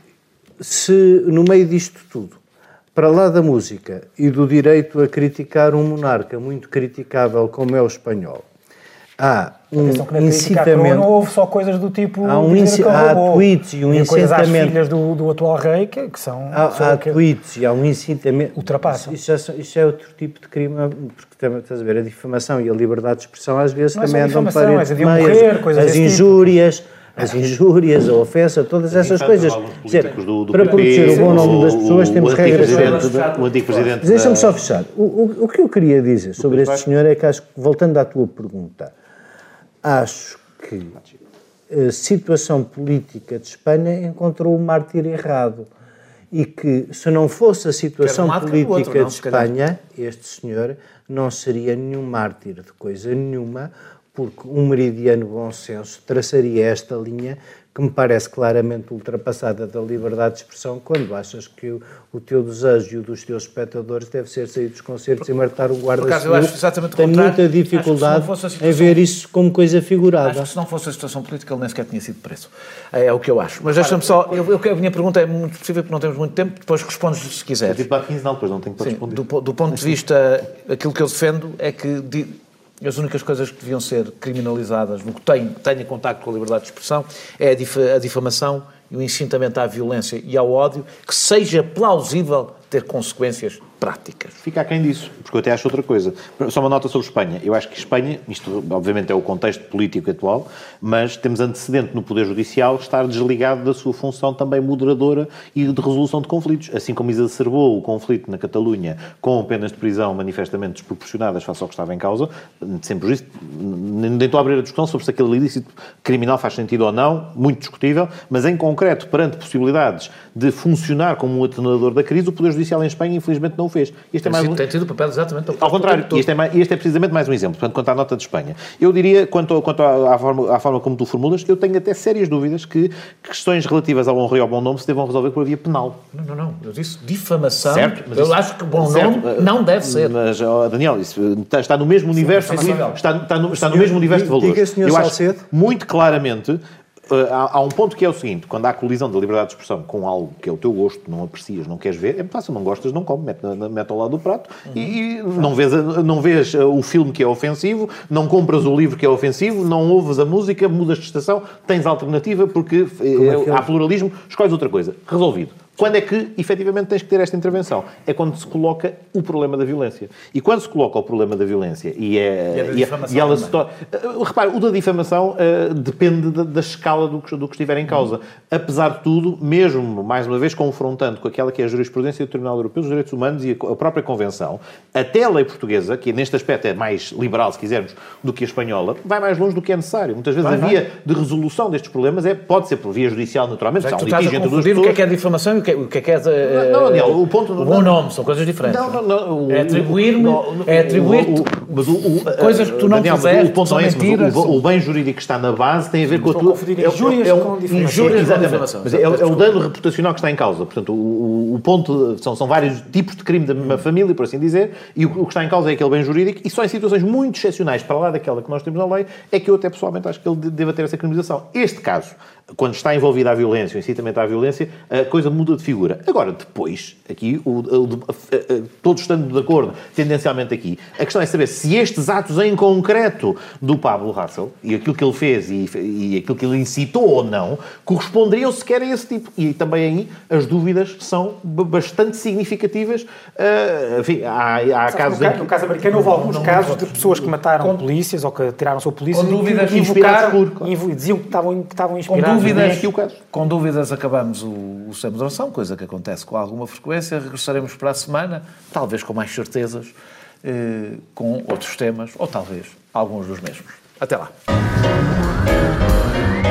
Speaker 3: se no meio disto tudo, para lá da música e do direito a criticar um monarca muito criticável como é o espanhol, há um incitamento...
Speaker 4: Não houve só coisas do tipo...
Speaker 3: Há, um inci... há tweets e um
Speaker 4: e
Speaker 3: incitamento...
Speaker 4: Há filhas do, do atual rei que, que são...
Speaker 3: Há, há tweets e há um incitamento...
Speaker 4: Ultrapassam.
Speaker 3: Isso, isso, é, isso é outro tipo de crime, porque estás a ver, a difamação e a liberdade de expressão às vezes
Speaker 4: não
Speaker 3: também
Speaker 4: é
Speaker 3: andam para
Speaker 4: é morrer,
Speaker 3: as injúrias... Tipo. As injúrias, a ofensa, todas essas coisas. Dizer,
Speaker 2: do, do
Speaker 3: para proteger o bom nome das pessoas,
Speaker 2: o,
Speaker 3: temos
Speaker 2: o
Speaker 3: regras.
Speaker 2: O antigo presidente.
Speaker 3: Deixa-me só fechar. O, o, o que eu queria dizer sobre este senhor é que, acho, voltando à tua pergunta, acho que a situação política de Espanha encontrou o mártir errado. E que, se não fosse a situação política outro, não, de Espanha, este senhor não seria nenhum mártir de coisa nenhuma, porque um meridiano bom senso traçaria esta linha que me parece claramente ultrapassada da liberdade de expressão quando achas que o, o teu desejo e o dos teus espectadores deve ser sair dos concertos e matar o guarda-civil. Tem muita dificuldade situação... em ver isso como coisa figurada.
Speaker 1: Acho que se não fosse a situação política ele nem sequer tinha sido preço. É, é o que eu acho. Mas deixa-me só... Eu, eu, a minha pergunta é muito possível porque não temos muito tempo, depois respondes se quiseres.
Speaker 2: É tipo há quinze não, depois não tenho para responder.
Speaker 1: Do, do ponto de vista, aquilo que eu defendo é que... As únicas coisas que deviam ser criminalizadas no que tem, tenha contacto com a liberdade de expressão é a, dif a difamação e o incitamento à violência e ao ódio que seja plausível ter consequências práticas.
Speaker 2: Fica aquém disso, porque eu até acho outra coisa. Só uma nota sobre Espanha. Eu acho que Espanha, isto obviamente é o contexto político atual, mas temos antecedente no Poder Judicial estar desligado da sua função também moderadora e de resolução de conflitos. Assim como exacerbou o conflito na Catalunha com penas de prisão manifestamente desproporcionadas face ao que estava em causa, sempre isso, nem estou a abrir a discussão sobre se aquele ilícito criminal faz sentido ou não, muito discutível, mas em concreto, perante possibilidades de funcionar como um atenuador da crise, o Poder Judicial em Espanha infelizmente não o fez. Este é mais um...
Speaker 1: Tem tido o papel exatamente
Speaker 2: ao contrário. E este, é mais, este é precisamente mais um exemplo. Portanto, quanto à nota de Espanha. Eu diria, quanto, quanto à, à, forma, à forma como tu formulas, eu tenho até sérias dúvidas que questões relativas ao honra e ao bom nome se devam resolver por via penal.
Speaker 1: Não, não, não. Eu disse difamação.
Speaker 2: Certo,
Speaker 1: eu isso, acho que bom certo, nome não deve ser.
Speaker 2: Mas, oh, Daniel, isso está, está no mesmo universo, Sim, está, está, no, está no mesmo universo de valores.
Speaker 3: Diga, senhor
Speaker 2: eu
Speaker 3: Salcedo.
Speaker 2: Acho muito claramente... Uh, há, há um ponto que é o seguinte, quando há colisão da liberdade de expressão com algo que é o teu gosto, não aprecias, não queres ver, é fácil, não gostas, não come, mete, mete ao lado do prato uhum. e, e não vês, não vês o filme que é ofensivo, não compras o livro que é ofensivo, não ouves a música, mudas de estação, tens alternativa porque é, há pluralismo, escolhes outra coisa. Resolvido. Quando é que, efetivamente, tens que ter esta intervenção? É quando se coloca o problema da violência. E quando se coloca o problema da violência e, é,
Speaker 1: e,
Speaker 2: e, e ela se torna... Uh, repare, o da difamação uh, depende da, da escala do que, do que estiver em causa. Uhum. Apesar de tudo, mesmo, mais uma vez, confrontando com aquela que é a jurisprudência do Tribunal Europeu dos Direitos Humanos e a, a própria Convenção, até a lei portuguesa, que neste aspecto é mais liberal, se quisermos, do que a espanhola, vai mais longe do que é necessário. Muitas vezes vai, a via vai. de resolução destes problemas é, pode ser por via judicial, naturalmente.
Speaker 1: Já, tu estás a confundir o que é que é difamação e o que é, o que é, que é
Speaker 2: Não, não, Daniel, o ponto...
Speaker 1: O bom nome, são coisas diferentes.
Speaker 2: Não, não, não. O,
Speaker 1: é atribuir-me... É atribuir-te coisas que tu não Daniel, fizeste,
Speaker 2: o ponto não é esse, mas o, o bem jurídico que está na base tem a ver com a tua...
Speaker 4: É, injúrias é, com
Speaker 2: difamação. Mas é, é o dano reputacional que está em causa. Portanto, o, o ponto... São, são vários tipos de crime da mesma família, por assim dizer, e o, o que está em causa é aquele bem jurídico, e só em situações muito excepcionais, para lá daquela que nós temos na lei, é que eu até pessoalmente acho que ele deva ter essa criminalização. Este caso, quando está envolvida a violência, o incitamento à violência, a coisa muda de figura. Agora, depois, aqui, o, o, o, todos estando de acordo, tendencialmente aqui, a questão é saber se estes atos em concreto do Pablo Hasél, e aquilo que ele fez e, e aquilo que ele incitou ou não, corresponderiam sequer a esse tipo. E também aí as dúvidas são bastante significativas. Uh, enfim, há, há casos
Speaker 4: no,
Speaker 2: em que...
Speaker 4: no caso americano houve alguns não, casos não, de pessoas que mataram com, polícias ou que tiraram a sua polícia
Speaker 1: com dúvidas
Speaker 4: e invocaram, e diziam que estavam, que estavam inspirados.
Speaker 1: Com dúvidas, com dúvidas acabamos o, o Sem Moderação, coisa que acontece com alguma frequência. Regressaremos para a semana, talvez com mais certezas, eh, com outros temas, ou talvez alguns dos mesmos. Até lá.